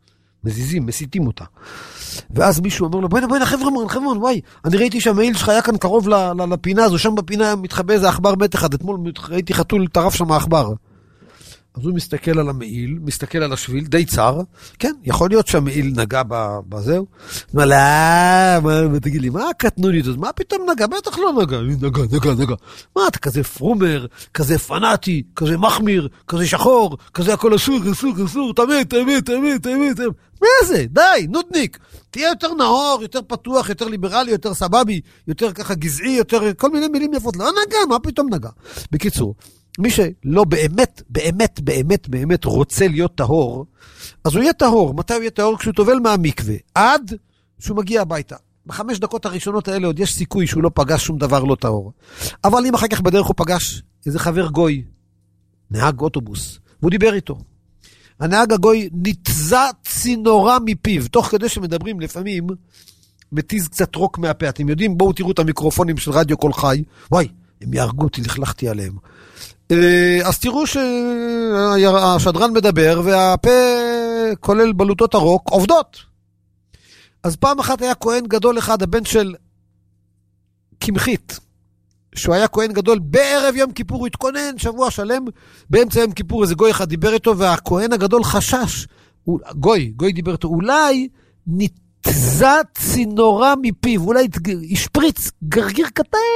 מזיזים, מסיתים אותה. ואז מישהו אומר לו, בואי, חבר'ה, וואי, אני ראיתי שהמעיל שלך היה כאן קרוב לפינה הזו, שם בפינה מתחבא איזה עכבר מת אחד, אתמול ראיתי חתול טרף שם העכבר. אז הוא מסתכל על המעיל, מסתכל על השביל, די צר, כן, יכול להיות שהמעיל נגע בזהו. הוא אומר, לא, תגיד לי, מה הקטנונית הזאת? מה פתאום נגע? בטח לא נגע. נגע. מה, אתה כזה פרומר, כזה פנאטי, כזה מחמיר, כזה שחור, כזה הכל אסור, תמת. מה זה? די, נודניק. תהיה יותר נאור, יותר פתוח, יותר ליברלי, יותר סבבי, יותר ככה גזעי, יותר כל מיני מילים יפות. לא נגע, מה פתאום נגע? בקיצור, מי שלא באמת רוצה להיות טהור, אז הוא יהיה טהור. מתי הוא יהיה טהור? כשהוא טובל מהמקווה, עד שהוא מגיע הביתה. ב5 דקות הראשונות האלה עוד יש סיכוי שהוא לא פגש שום דבר לא טהור. אבל אם אחר כך בדרך הוא פגש איזה חבר גוי, נהג אוטובוס, והוא דיבר איתו. הנהג הגוי נתזה צינורה מפיו, תוך כדי שמדברים לפעמים, מתיז קצת רוק מהפה. אתם יודעים, בואו תראו את המיקרופונים של רדיו כל חי. וואי, הם יהרגו אותי, לכלכתי עליהם. אז תראו שהשדרן מדבר והפה כולל בלוטות הרוק עובדות. אז פעם אחת היה כהן גדול אחד, הבן של קמחית, שהוא היה כהן גדול בערב יום כיפור, הוא התכונן שבוע שלם, באמצע יום כיפור איזה גוי אחד דיבר איתו, והכהן הגדול חשש, גוי דיבר איתו, אולי נתזה צינורה מפיו, אולי ישפריץ גרגיר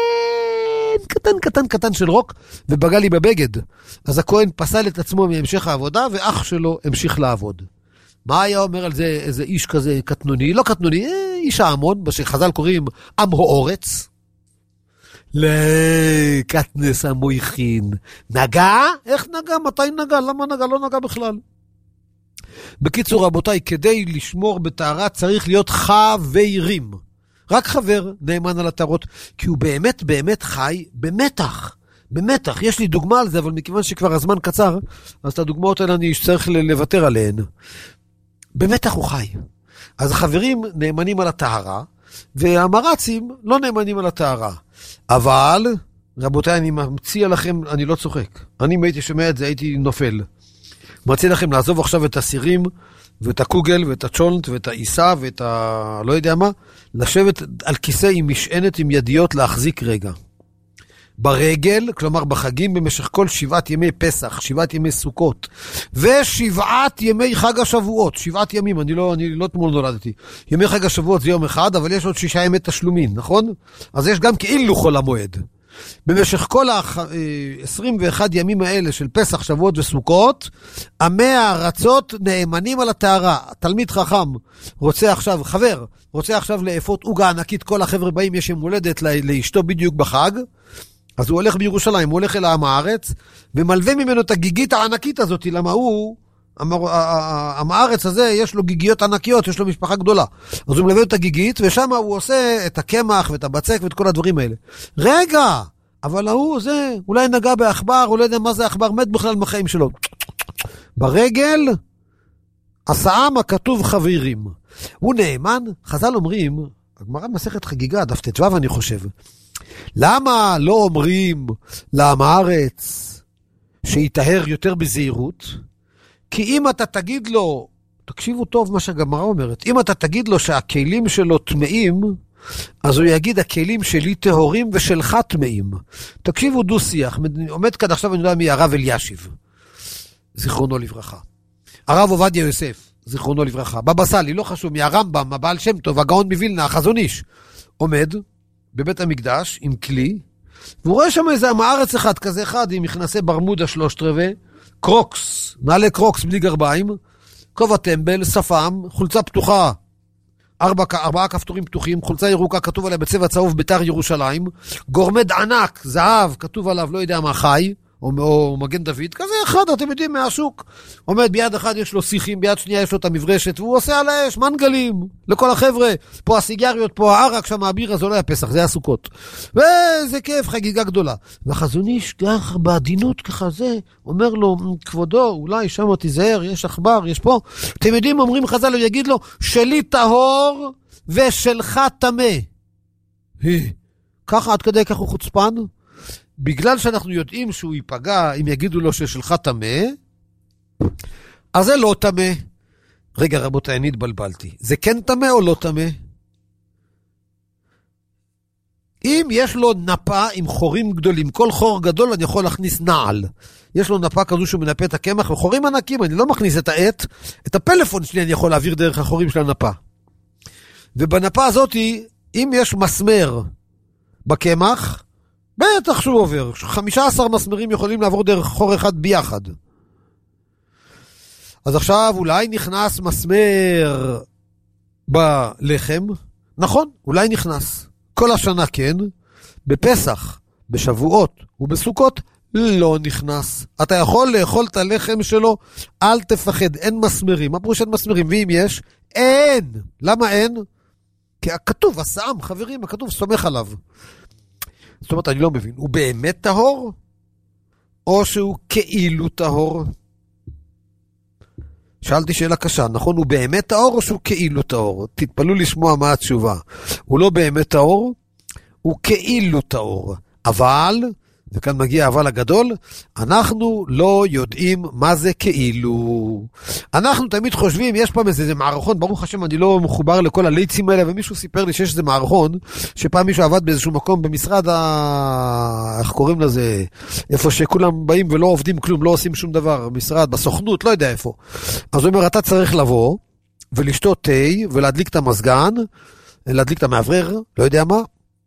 קטן של רוק, ובגע לי בבגד. אז הכהן פסל את עצמו מהמשך העבודה, ואח שלו המשיך לעבוד. מה היה אומר על זה איזה איש כזה קטנוני? לא קטנוני, איש העמון, שחז"ל קוראים עם האורץ. לקטנס המויכין. נגע? איך נגע? מתי נגע? למה נגע? לא נגע בכלל. בקיצור, רבותיי, כדי לשמור בטהרה צריך להיות חברים. רק חבר נאמן על הטהרות, כי הוא באמת חי במתח. יש לי דוגמה על זה, אבל מכיוון שכבר הזמן קצר, אז את הדוגמאות האלה אני צריך לוותר עליהן. במתח הוא חי. אז החברים נאמנים על הטהרה, והמרצים לא נאמנים על הטהרה. אבל, רבותיי, אני מציע לכם, אני לא צוחק. אני אם הייתי שומע את זה, הייתי נופל. מציע לכם לעזוב עכשיו את הסירים, ואת הקוגל, ואת הצ'ולנט, ואת העיסה, ואת לא יודע מה, לשבת על כיסא עם משענת, עם ידיות, להחזיק רגע. ברגל, כלומר בחגים, במשך כל 7 ימי פסח, 7 ימי סוכות, ו7 ימי חג השבועות, 7 ימים, אני לא תמול נולדתי. ימי חג השבועות זה יום אחד, אבל יש עוד 6 ימי תשלומים, נכון? אז יש גם כאילו חול המועד. במשך כל 21 ימים האלה של פסח, שבועות וסוכות, עמי הארצות נאמנים על הטהרה. תלמיד חכם רוצה עכשיו לאפות עוגה ענקית, כל החבר'ה באים, יש יום הולדת לאשתו בדיוק בחג, אז הוא הולך בירושלים, הוא הולך אל עם הארץ, ומלווה ממנו את הגיגית הענקית הזאת, למה הוא, עם הארץ הזה, יש לו גיגיות ענקיות, יש לו משפחה גדולה. אז הוא מלווה את הגיגית, ושם הוא עושה את הקמח ואת הבצק ואת כל הדברים האלה. רגע, אבל הוא זה, אולי נגע באחבר, הוא לא יודע מה זה אחבר, מת בכלל מהחיים שלו. ברגל, עשאם הכתוב חברים. הוא נאמן, חז"ל אומרים, הגמרא מסכת חגיגה, דף ט"ו אני חושב, למה לא אומרים לעם הארץ שיטהר יותר בזהירות? כי אם אתה תגיד לו, תקשיבו טוב מה שהגמרא אומרת, אם אתה תגיד לו שהכלים שלו טמאים, אז הוא יגיד, הכלים שלי טהורים ושלך טמאים. תקשיבו דו שיח, עומד כאן עכשיו אני יודע מי, הרב אלישיב, זיכרונו לברכה. הרב עובדיה יוסף, זיכרונו לברכה. בבא סאלי, לא חשוב, מהרמב"ם, הבעל שם טוב, הגאון מווילנה, החזון איש, עומד בבית המקדש עם כלי, והוא רואה שם איזה עם הארץ אחד, כזה אחד, עם מכנסי ברמודה 3/4, קרוקס, נעלי קרוקס בלי גרביים, כובע טמבל, שפם, חולצה פתוחה, 4 כפתורים פתוחים, חולצה ירוקה, כתוב עליה בצבע צהוב בית"ר ירושלים, גורמד ענק, זהב, כתוב עליו, לא יודע מה, חי, או מגן דוד, כזה אחד, אתם יודעים, מהשוק. עומד ביד אחד יש לו שיחים, ביד שנייה יש לו את המברשת, והוא עושה על האש, מנגלים, לכל החבר'ה, פה הסיגריות, פה הערק, שם האביר, זה לא היה פסח, זה היה סוכות. וזה כיף, חגיגה גדולה. והחזון איש, ככה, בעדינות ככה זה, אומר לו, כבודו, אולי שם תיזהר, יש עכבר, יש פה. אתם יודעים, אומרים חז"ל, הוא יגיד לו, שלי טהור ושלך טמא. ככה, עד כדי כך הוא חוצפן? בגלל שאנחנו יודעים שהוא ייפגע, אם יגידו לו ששלך טמא, אז זה לא טמא. רגע רבותיי, אני התבלבלתי. זה כן טמא או לא טמא? אם יש לו נפה עם חורים גדולים, כל חור גדול אני יכול להכניס נעל. יש לו נפה כזו שהוא מנפה את הקמח, וחורים ענקים, אני לא מכניס את העט, את הפלאפון שלי אני יכול להעביר דרך החורים של הנפה. ובנפה הזאת, אם יש מסמר בקמח, בטח שהוא עובר. 15 מסמרים יכולים לעבור דרך חור אחד ביחד. אז עכשיו אולי נכנס מסמר בלחם, נכון, אולי נכנס. כל השנה כן, בפסח, בשבועות ובסוכות לא נכנס. אתה יכול לאכול את הלחם שלו, אל תפחד, אין מסמרים. מה פירוש אין מסמרים? ואם יש, אין. למה אין? כי הכתוב, הסעם, חברים, הכתוב סומך עליו. זאת אומרת, אני לא מבין, הוא באמת טהור? או שהוא כאילו טהור? שאלתי שאלה קשה, נכון? הוא באמת טהור או שהוא כאילו טהור? תתפלו לשמוע מה התשובה. הוא לא באמת טהור, הוא כאילו טהור. אבל, וכאן מגיע האבל הגדול, אנחנו לא יודעים מה זה כאילו. אנחנו תמיד חושבים, יש פעם איזה מערכון, ברוך השם אני לא מחובר לכל הליצים האלה, ומישהו סיפר לי שיש איזה מערכון, שפעם מישהו עבד באיזשהו מקום במשרד, איך קוראים לזה, איפה שכולם באים ולא עובדים כלום, לא עושים שום דבר, משרד, בסוכנות, לא יודע איפה. אז הוא אומר, אתה צריך לבוא, ולשתות תה, ולהדליק את המזגן, להדליק את המעברר, לא יודע מה,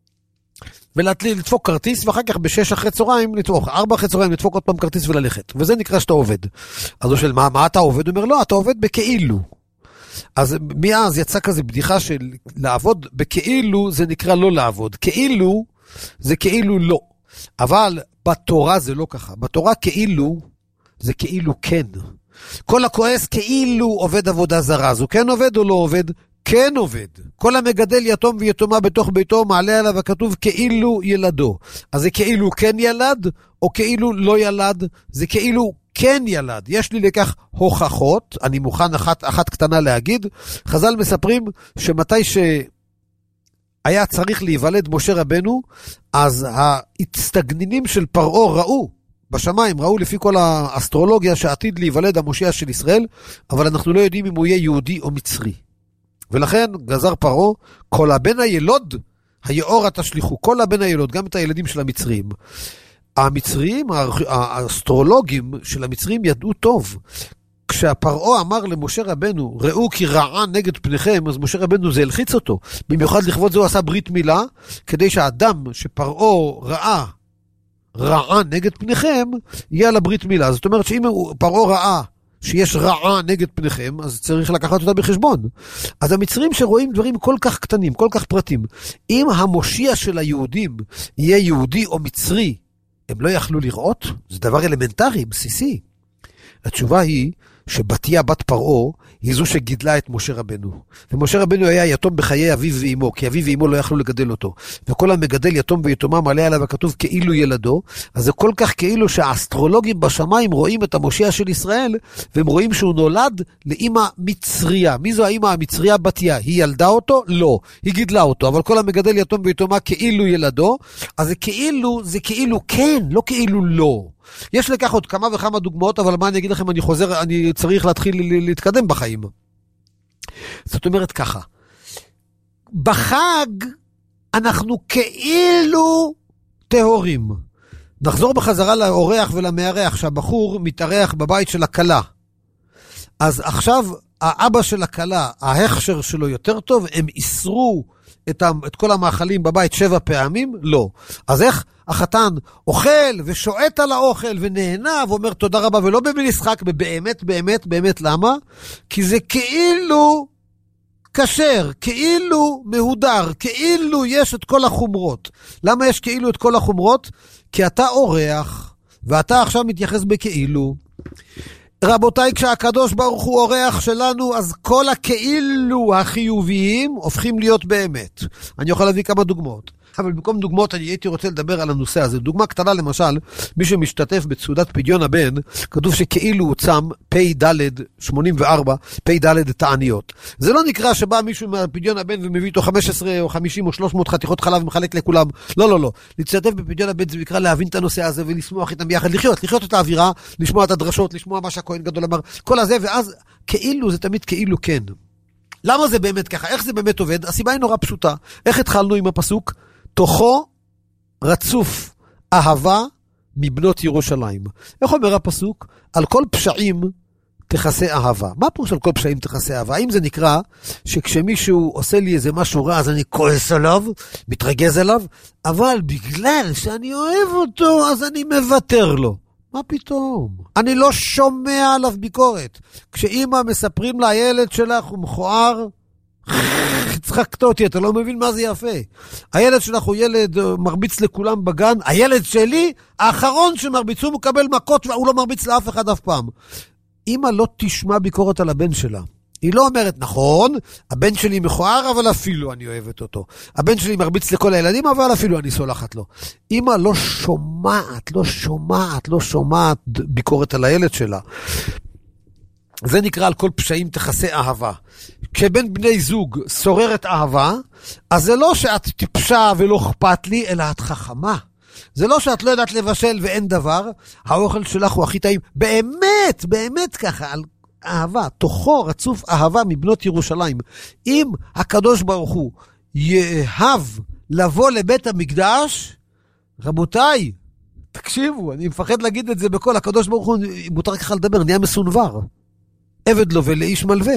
ולדפוק כרטיס, ואחר כך ב6 אחרי צהריים לדפוק, 4 אחרי צהריים לדפוק עוד פעם כרטיס וללכת. וזה נקרא שאתה עובד. אז הוא שואל, מה אתה עובד? הוא אומר, לא, אתה עובד בכאילו. אז מאז יצא כזה בדיחה של לעבוד בכאילו, זה נקרא לא לעבוד. כאילו, זה כאילו לא. אבל בתורה זה לא ככה. בתורה כאילו, זה כאילו כן. כל הכועס כאילו עובד עבודה זרה. אז הוא כן עובד או לא עובד? כן עובד. כל המגדל יתום ויתומה בתוך ביתו, מעלה עליו הכתוב כאילו ילדו. אז זה כאילו כן ילד, או כאילו לא ילד, זה כאילו כן ילד. יש לי לכך הוכחות, אני מוכן אחת קטנה להגיד. חז"ל מספרים שמתי שהיה צריך להיוולד משה רבנו, אז ההצטגנינים של פרעה ראו, בשמיים ראו לפי כל האסטרולוגיה שעתיד להיוולד המושיע של ישראל, אבל אנחנו לא יודעים אם הוא יהיה יהודי או מצרי. ולכן גזר פרעה, כל הבן הילוד, היאורה תשליחו, כל הבן הילוד, גם את הילדים של המצרים. המצרים, האסטרולוגים של המצרים ידעו טוב. כשהפרעה אמר למשה רבנו, ראו כי רעה נגד פניכם, אז משה רבנו זה הלחיץ אותו. במיוחד לכבוד זה הוא עשה ברית מילה, כדי שהאדם שפרעה רעה נגד פניכם, יהיה על הברית מילה. זאת אומרת שאם פרעה רעה, שיש רעה נגד פניכם, אז צריך לקחת אותה בחשבון. אז המצרים שרואים דברים כל כך קטנים, כל כך פרטים, אם המושיע של היהודים יהיה יהודי או מצרי, הם לא יכלו לראות? זה דבר אלמנטרי, בסיסי. התשובה היא שבתיה בת פרעה היא זו שגידלה את משה רבנו. ומשה רבנו היה יתום בחיי אביו ואמו, כי אביו ואמו לא יכלו לגדל אותו. וכל המגדל יתום ויתומה מעלה עליו הכתוב כאילו ילדו, אז זה כל כך כאילו שהאסטרולוגים בשמיים רואים את המושיע של ישראל, והם רואים שהוא נולד לאמא מצריה. מי זו האמא המצריה? בתיה. היא ילדה אותו? לא. היא גידלה אותו. אבל כל המגדל יתום ויתומה כאילו ילדו, אז זה כאילו כן, לא כאילו לא. יש לכך עוד כמה וכמה דוגמאות, אבל מה אני אגיד לכם, אני צריך להתחיל להתקדם בחיים. זאת אומרת ככה, בחג אנחנו כאילו טהורים. נחזור בחזרה לאורח ולמארח, שהבחור מתארח בבית של הכלה. אז עכשיו האבא של הכלה, ההכשר שלו יותר טוב, הם איסרו את כל המאכלים בבית 7 פעמים? לא. אז איך החתן אוכל ושועט על האוכל ונהנה ואומר תודה רבה, ולא במשחק, באמת באמת באמת, למה? כי זה כאילו כשר, כאילו מהודר, כאילו יש את כל החומרות. למה יש כאילו את כל החומרות? כי אתה אורח ואתה עכשיו מתייחס בכאילו. רבותיי, כשהקדוש ברוך הוא אורח שלנו, אז כל הכאילו החיוביים הופכים להיות באמת. אני יכול להביא כמה דוגמאות. אבל במקום דוגמאות אני הייתי רוצה לדבר על הנושא הזה. דוגמה קטנה למשל, מי שמשתתף בסעודת פדיון הבן, כתוב שכאילו הוא צם פ"ד 84, פ"ד תעניות. זה לא נקרא שבא מישהו מהפדיון הבן ומביא איתו 15 או 50 או 300 חתיכות חלב ומחלק לכולם. לא. להשתתף בפדיון הבן זה נקרא להבין את הנושא הזה ולשמוח איתם ביחד, לחיות את האווירה, לשמוע את הדרשות, לשמוע מה שהכהן גדול אמר, כל הזה, ואז כאילו זה תמיד כאילו כן. למה זה באמת ככה? איך זה באמת עובד? הסיבה היא נורא פשוטה. איך התחלנו עם הפסוק? תוכו רצוף אהבה מבנות ירושלים. איך אומר הפסוק? על כל פשעים תכסה אהבה. מה פירוש על כל פשעים תכסה אהבה? האם זה נקרא שכשמישהו עושה לי איזה משהו רע אז אני כועס עליו, מתרגז עליו, אבל בגלל שאני אוהב אותו אז אני מוותר לו? מה פתאום? אני לא שומע עליו ביקורת. כשאמא מספרים לה, הילד שלך הוא מכוער, צחקת אותי, אתה לא מבין מה זה יפה. הילד שלך הוא ילד מרביץ לכולם בגן, הילד שלי, האחרון שמרביצו, הוא מקבל מכות והוא לא מרביץ לאף אחד אף פעם. אמא לא תשמע ביקורת על הבן שלה. היא לא אומרת, נכון, הבן שלי מכוער, אבל אפילו אני אוהבת אותו. הבן שלי מרביץ לכל הילדים, אבל אפילו אני סולחת לו. אמא לא שומעת ביקורת על הילד שלה. זה נקרא על כל פשעים תכסה אהבה. כשבין בני זוג שוררת אהבה, אז זה לא שאת טיפשה ולא אכפת לי, אלא את חכמה. זה לא שאת לא יודעת לבשל ואין דבר, האוכל שלך הוא הכי טעים. באמת ככה, על אהבה, תוכו רצוף אהבה מבנות ירושלים. אם הקדוש ברוך הוא יאהב לבוא לבית המקדש, רבותיי, תקשיבו, אני מפחד להגיד את זה בכל, הקדוש ברוך הוא, מותר ככה לדבר, נהיה מסונבר. עבד לו ולאיש מלווה.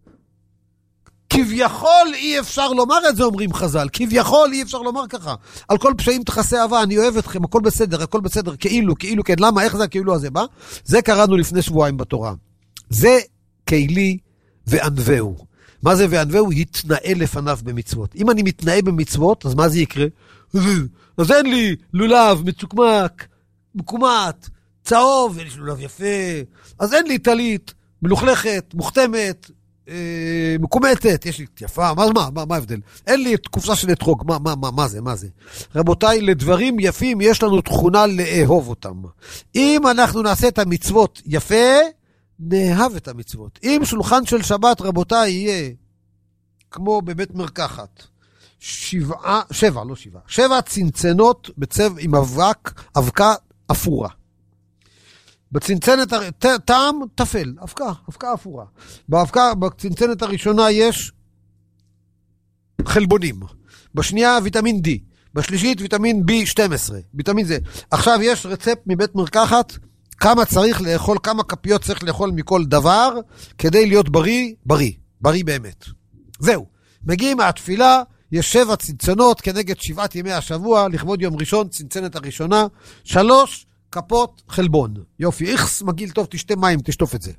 כביכול אי אפשר לומר את זה, אומרים חז"ל. כביכול אי אפשר לומר ככה. על כל פשעים תכסה אהבה, אני אוהב אתכם, הכל בסדר, כאילו כן. למה? איך זה הכאילו הזה בא? זה קראנו לפני שבועיים בתורה. זה כלי וענווהו. מה זה וענווהו? התנאה לפניו במצוות. אם אני מתנאה במצוות, אז מה זה יקרה? אז אין לי לולב, מצוקמק, מקומט, צהוב, אין לי לולב יפה. אז אין לי טלית, מלוכלכת, מוכתמת, מקומטת, יש לי יפה, מה ההבדל? אין לי קופסה של אתרוג, מה זה? רבותיי, לדברים יפים יש לנו תכונה לאהוב אותם. אם אנחנו נעשה את המצוות יפה, נאהב את המצוות. אם שולחן של שבת, רבותיי, יהיה כמו בבית מרקחת, 7 צנצנות בצבע עם אבקה אפורה. בצנצנת, טעם תפל, אבקה אפורה. בצנצנת הראשונה יש חלבונים. בשנייה ויטמין D. בשלישית ויטמין B12. ויטמין זה. עכשיו יש רצפט מבית מרקחת, כמה צריך לאכול, כמה כפיות צריך לאכול מכל דבר, כדי להיות בריא באמת. זהו. מגיעים מהתפילה, יש 7 צנצנות כנגד 7 ימי השבוע, לכבוד יום ראשון, צנצנת הראשונה, 3 כפות חלבון. יופי, איכס, מגיל טוב, תשתה מים, תשטוף את זה.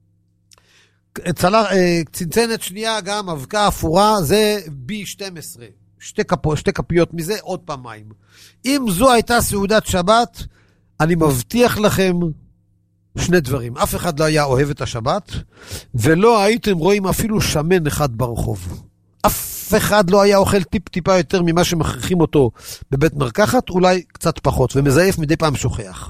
צנצנת שנייה גם, אבקה אפורה, זה B12. 2 כפיות מזה, עוד פעם מים. אם זו הייתה סעודת שבת, אני מבטיח לכם 2 דברים. אף אחד לא היה אוהב את השבת, ולא הייתם רואים אפילו שמן אחד ברחוב. אף אחד לא היה אוכל טיפה יותר ממה שמכריחים אותו בבית מרקחת, אולי קצת פחות, ומזייף מדי פעם שוכח.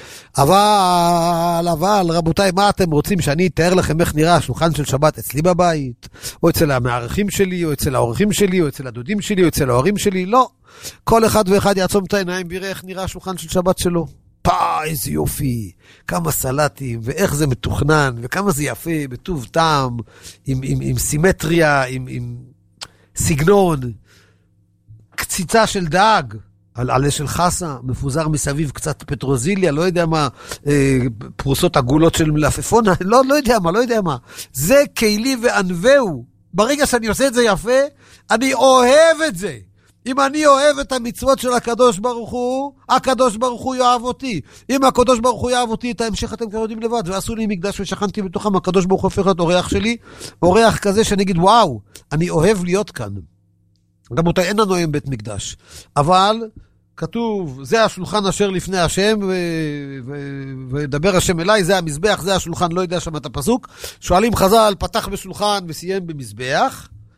אבל, רבותיי, מה אתם רוצים שאני אתאר לכם איך נראה השולחן של שבת אצלי בבית, או אצל המארחים שלי, או אצל האורחים שלי, או אצל הדודים שלי, או אצל ההורים שלי? לא. כל אחד ואחד יעצום את העיניים ויראה איך נראה השולחן של שבת שלו. איזה יופי, כמה סלטים, ואיך זה מתוכנן, וכמה זה יפה, בטוב טעם, עם סימטריה, עם סגנון, קציצה של דג, על עלה של חסה, מפוזר מסביב קצת פטרוזיליה, לא יודע מה, פרוסות עגולות של מלפפון, לא יודע מה. זה כלי וענווהו. ברגע שאני עושה את זה יפה, אני אוהב את זה. אם אני אוהב את המצוות של הקדוש ברוך הוא יאהב אותי. אם הקדוש ברוך הוא יאהב אותי, את ההמשך אתם כבר יודעים לבד. ועשו לי מקדש ושכנתי בתוכם, הקדוש ברוך הוא הופך להיות אורח שלי, אורח כזה שאני אגיד, וואו, אני אוהב להיות כאן. רבותיי, אין לנו היום בית מקדש. אבל כתוב, זה השולחן אשר לפני השם, ודבר השם אליי, זה המזבח, זה השולחן, לא יודע שם את הפסוק. שואלים חז"ל, פתח בשולחן וסיים במזבח,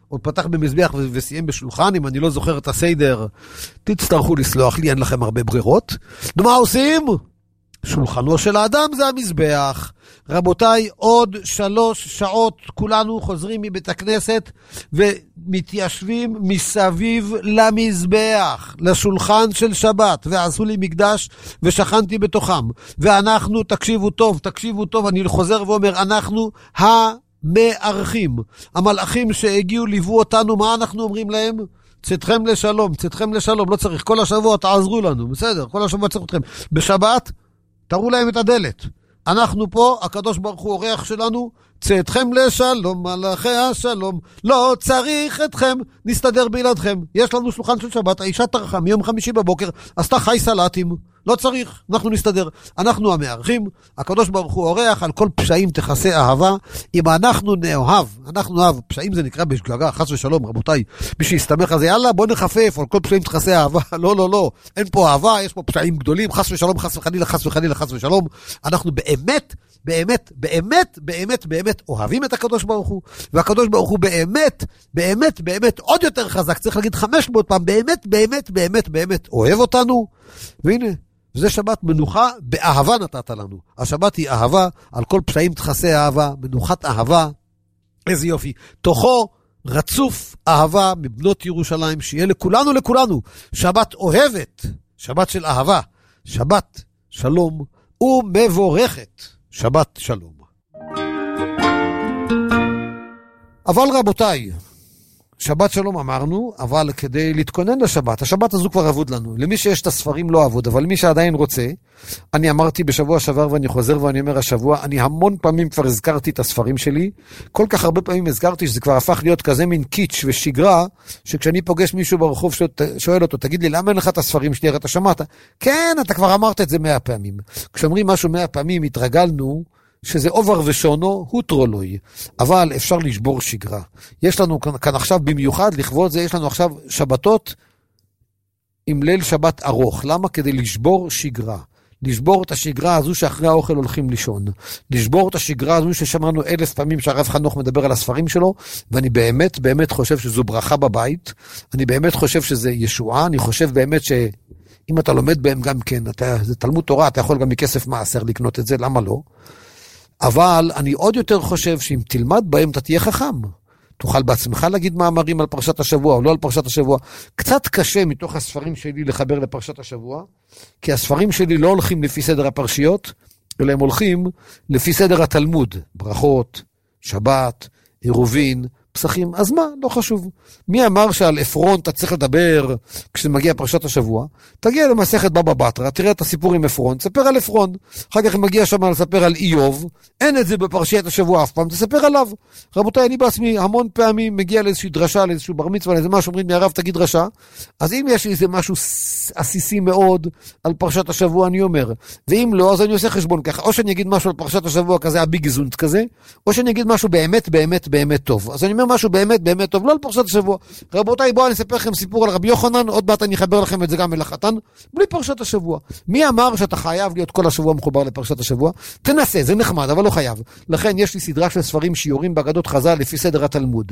עוד פתח במזבח וסיים בשולחן, אם אני לא זוכר את הסדר, תצטרכו לסלוח לי, אין לכם הרבה ברירות. מה עושים? שולחנו של האדם זה המזבח. רבותיי, עוד 3 שעות כולנו חוזרים מבית הכנסת ומתיישבים מסביב למזבח, לשולחן של שבת, ועשו לי מקדש ושכנתי בתוכם. ואנחנו, תקשיבו טוב, אני חוזר ואומר, אנחנו המארחים, המלאכים שהגיעו ליוו אותנו, מה אנחנו אומרים להם? צאתכם לשלום, לא צריך, כל השבוע תעזרו לנו, בסדר, כל השבוע צריך אתכם. בשבת, תראו להם את הדלת. אנחנו פה, הקדוש ברוך הוא אורח שלנו, צאתכם לשלום, מלאכי השלום, לא צריך אתכם, נסתדר בלעדכם. יש לנו שלוחן של שבת, האישה טרחה מיום חמישי בבוקר, עשתה חי סלטים, לא צריך, אנחנו נסתדר. אנחנו המארחים, הקדוש ברוך הוא אורח, על כל פשעים תכסה אהבה. אם אנחנו נאהב, פשעים זה נקרא בשגגה, חס ושלום, רבותיי, מי שיסתמך על זה, יאללה, בוא נחפף, על כל פשעים תכסה אהבה. לא, אין פה אהבה, יש פה פשעים גדולים, חס ושלום, חס ושלום. אנחנו באמת אוהבים את הקדוש ברוך הוא, והקדוש ברוך הוא באמת עוד יותר חזק, צריך להגיד 500 פעם, באמת אוהב אותנו. והנה, זה שבת מנוחה באהבה נתת לנו. השבת היא אהבה, על כל פשעים תכסה אהבה, מנוחת אהבה. איזה יופי. תוכו רצוף אהבה מבנות ירושלים, שיהיה לכולנו שבת אוהבת, שבת של אהבה, שבת שלום ומבורכת. שבת שלום. אבל רבותיי, שבת שלום אמרנו, אבל כדי להתכונן לשבת, השבת הזו כבר עבוד לנו. למי שיש את הספרים לא עבוד, אבל למי שעדיין רוצה, אני אמרתי בשבוע שעבר ואני חוזר ואני אומר השבוע, אני המון פעמים כבר הזכרתי את הספרים שלי, כל כך הרבה פעמים הזכרתי שזה כבר הפך להיות כזה מין קיץ' ושגרה, שכשאני פוגש מישהו ברחוב שואל אותו, תגיד לי, למה אין לך את הספרים שלי? אתה שמעת? כן, אתה כבר אמרת את זה 100 פעמים. כשאומרים משהו 100 פעמים, התרגלנו, שזה עובר ושונו, הוא טרולוי. אבל אפשר לשבור שגרה. יש לנו כאן עכשיו במיוחד, לכבוד זה, יש לנו עכשיו שבתות עם ליל שבת ארוך. למה? כדי לשבור שגרה. לשבור את השגרה הזו שאחרי האוכל הולכים לישון. לשבור את השגרה הזו ששמענו 1000 פעמים שהרב חנוך מדבר על הספרים שלו, ואני באמת חושב שזו ברכה בבית. אני באמת חושב שזה ישועה. אני חושב באמת שאם אתה לומד בהם גם כן, זה תלמוד תורה, אתה יכול גם מכסף מעשר לקנות את זה, למה לא? אבל אני עוד יותר חושב שאם תלמד בהם אתה תהיה חכם. תוכל בעצמך להגיד מאמרים על פרשת השבוע או לא על פרשת השבוע. קצת קשה מתוך הספרים שלי לחבר לפרשת השבוע, כי הספרים שלי לא הולכים לפי סדר הפרשיות, אלא הם הולכים לפי סדר התלמוד. ברכות, שבת, עירובין, פסחים, אז מה? לא חשוב. מי אמר שעל אפרון אתה צריך לדבר כשמגיע פרשת השבוע? תגיע למסכת בבא בתרא, תראה את הסיפור עם אפרון, תספר על אפרון. אחר כך מגיע שם לספר על איוב, אין את זה בפרשיית השבוע אף פעם, תספר עליו. רבותיי, אני בעצמי המון פעמים מגיע לאיזושהי דרשה, לאיזשהו בר מצווה, לאיזה משהו, אומרים לי הרב תגיד דרשה, אז אם יש לי איזה משהו עסיסי מאוד על פרשת השבוע, אני אומר, ואם לא, אז אני עושה חשבון ככה, או שאני אגיד משהו על פרשת השבוע כזה, הביגזונט כזה, או שאני אגיד משהו באמת טוב. אז אני אומר משהו באמת טוב, לא על פרשת השבוע. רבותיי, בואו אני אספר לכם סיפור על רבי יוחנן, עוד מעט אני אחבר לכם את זה גם אל החתן, בלי פרשת השבוע. מי אמר שאתה חייב להיות כל השבוע מחובר לפרשת השבוע? תנסה, זה נחמד, אבל לא חייב. לכן יש לי סדרה של ספרים שיורים באגדות חז"ל לפי סדר התלמוד.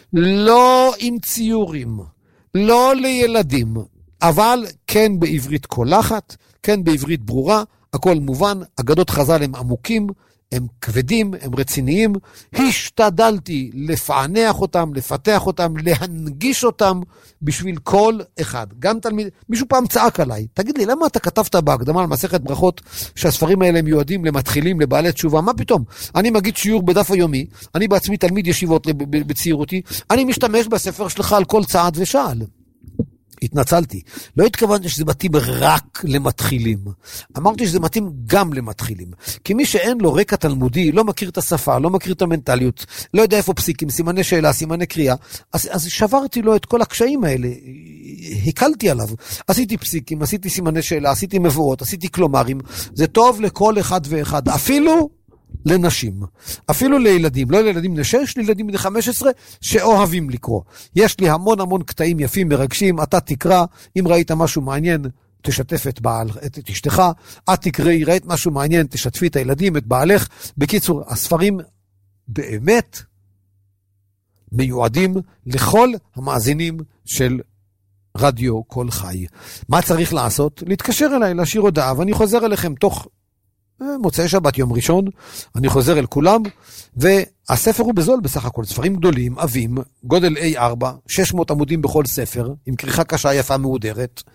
לא עם ציורים, לא לילדים, אבל כן בעברית קולחת, כן בעברית ברורה, הכל מובן, אגדות חז"ל הם עמוקים, הם כבדים, הם רציניים, השתדלתי לפענח אותם, לפתח אותם, להנגיש אותם בשביל כל אחד. גם תלמיד, מישהו פעם צעק עליי, תגיד לי, למה אתה כתבת בהקדמה על מסכת ברכות שהספרים האלה הם מיועדים למתחילים, לבעלי תשובה? מה פתאום? אני מגיד שיעור בדף היומי, אני בעצמי תלמיד ישיבות בצעירותי, אני משתמש בספר שלך על כל צעד ושעל. התנצלתי. לא התכוונתי שזה מתאים רק למתחילים. אמרתי שזה מתאים גם למתחילים. כי מי שאין לו רקע תלמודי, לא מכיר את השפה, לא מכיר את המנטליות, לא יודע איפה פסיקים, סימני שאלה, סימני קריאה, אז שברתי לו את כל הקשיים האלה, הקלתי עליו. עשיתי פסיקים, עשיתי סימני שאלה, עשיתי מבואות, עשיתי כלומרים. זה טוב לכל אחד ואחד. אפילו לנשים, אפילו לילדים, לא לילדים בני 6, לילדים בני 15 שאוהבים לקרוא. יש לי המון קטעים יפים מרגשים, אתה תקרא, אם ראית משהו מעניין, תשתף את אשתך, את תקראי, ראית משהו מעניין, תשתפי את הילדים, את בעלך. בקיצור, הספרים באמת מיועדים לכל המאזינים של רדיו קול חי. מה צריך לעשות? להתקשר אליי, להשאיר הודעה, ואני חוזר אליכם תוך מוצאי שבת, יום ראשון, אני חוזר אל כולם, והספר הוא בזול בסך הכל, ספרים גדולים, עבים, גודל A4, 600 עמודים בכל ספר, עם כריכה קשה יפה מהודרת,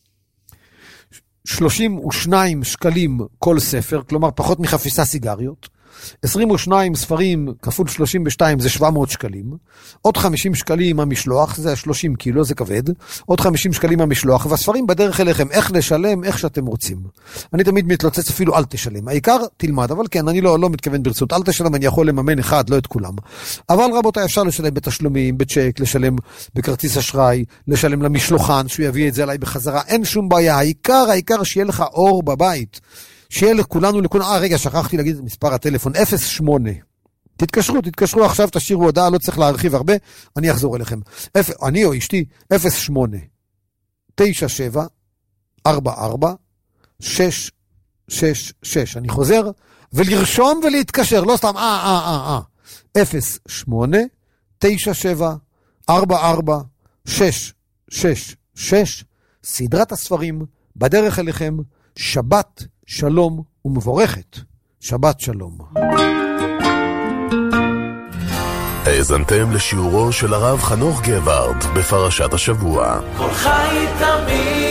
32 שקלים כל ספר, כלומר פחות מחפיסה סיגריות, 22 ספרים כפול 32 זה 700 שקלים, עוד 50 שקלים המשלוח, זה 30 קילו, זה כבד, עוד 50 שקלים המשלוח, והספרים בדרך אליכם, איך לשלם, איך שאתם רוצים. אני תמיד מתלוצץ אפילו אל תשלם, העיקר תלמד, אבל כן, אני לא מתכוון ברצות, אל תשלם, אני יכול לממן אחד, לא את כולם. אבל רבותיי, אפשר לשלם בתשלומים, בצ'ק, לשלם בכרטיס אשראי, לשלם למשלוחן, שהוא יביא את זה אליי בחזרה, אין שום בעיה, העיקר שיהיה לך אור בבית. שיהיה לכולנו, רגע, שכחתי להגיד את מספר הטלפון, 08. תתקשרו עכשיו, תשאירו הודעה, לא צריך להרחיב הרבה, אני אחזור אליכם. אני או אשתי, 08, 97, 44, 666. אני חוזר, ולרשום ולהתקשר, לא סתם, 08, 97, 44, 666. סדרת הספרים, בדרך אליכם, שבת שלום ומבורכת. שבת שלום. האזנתם לשיעורו של הרב חנוך גבארד בפרשת השבוע. כל חי תמיד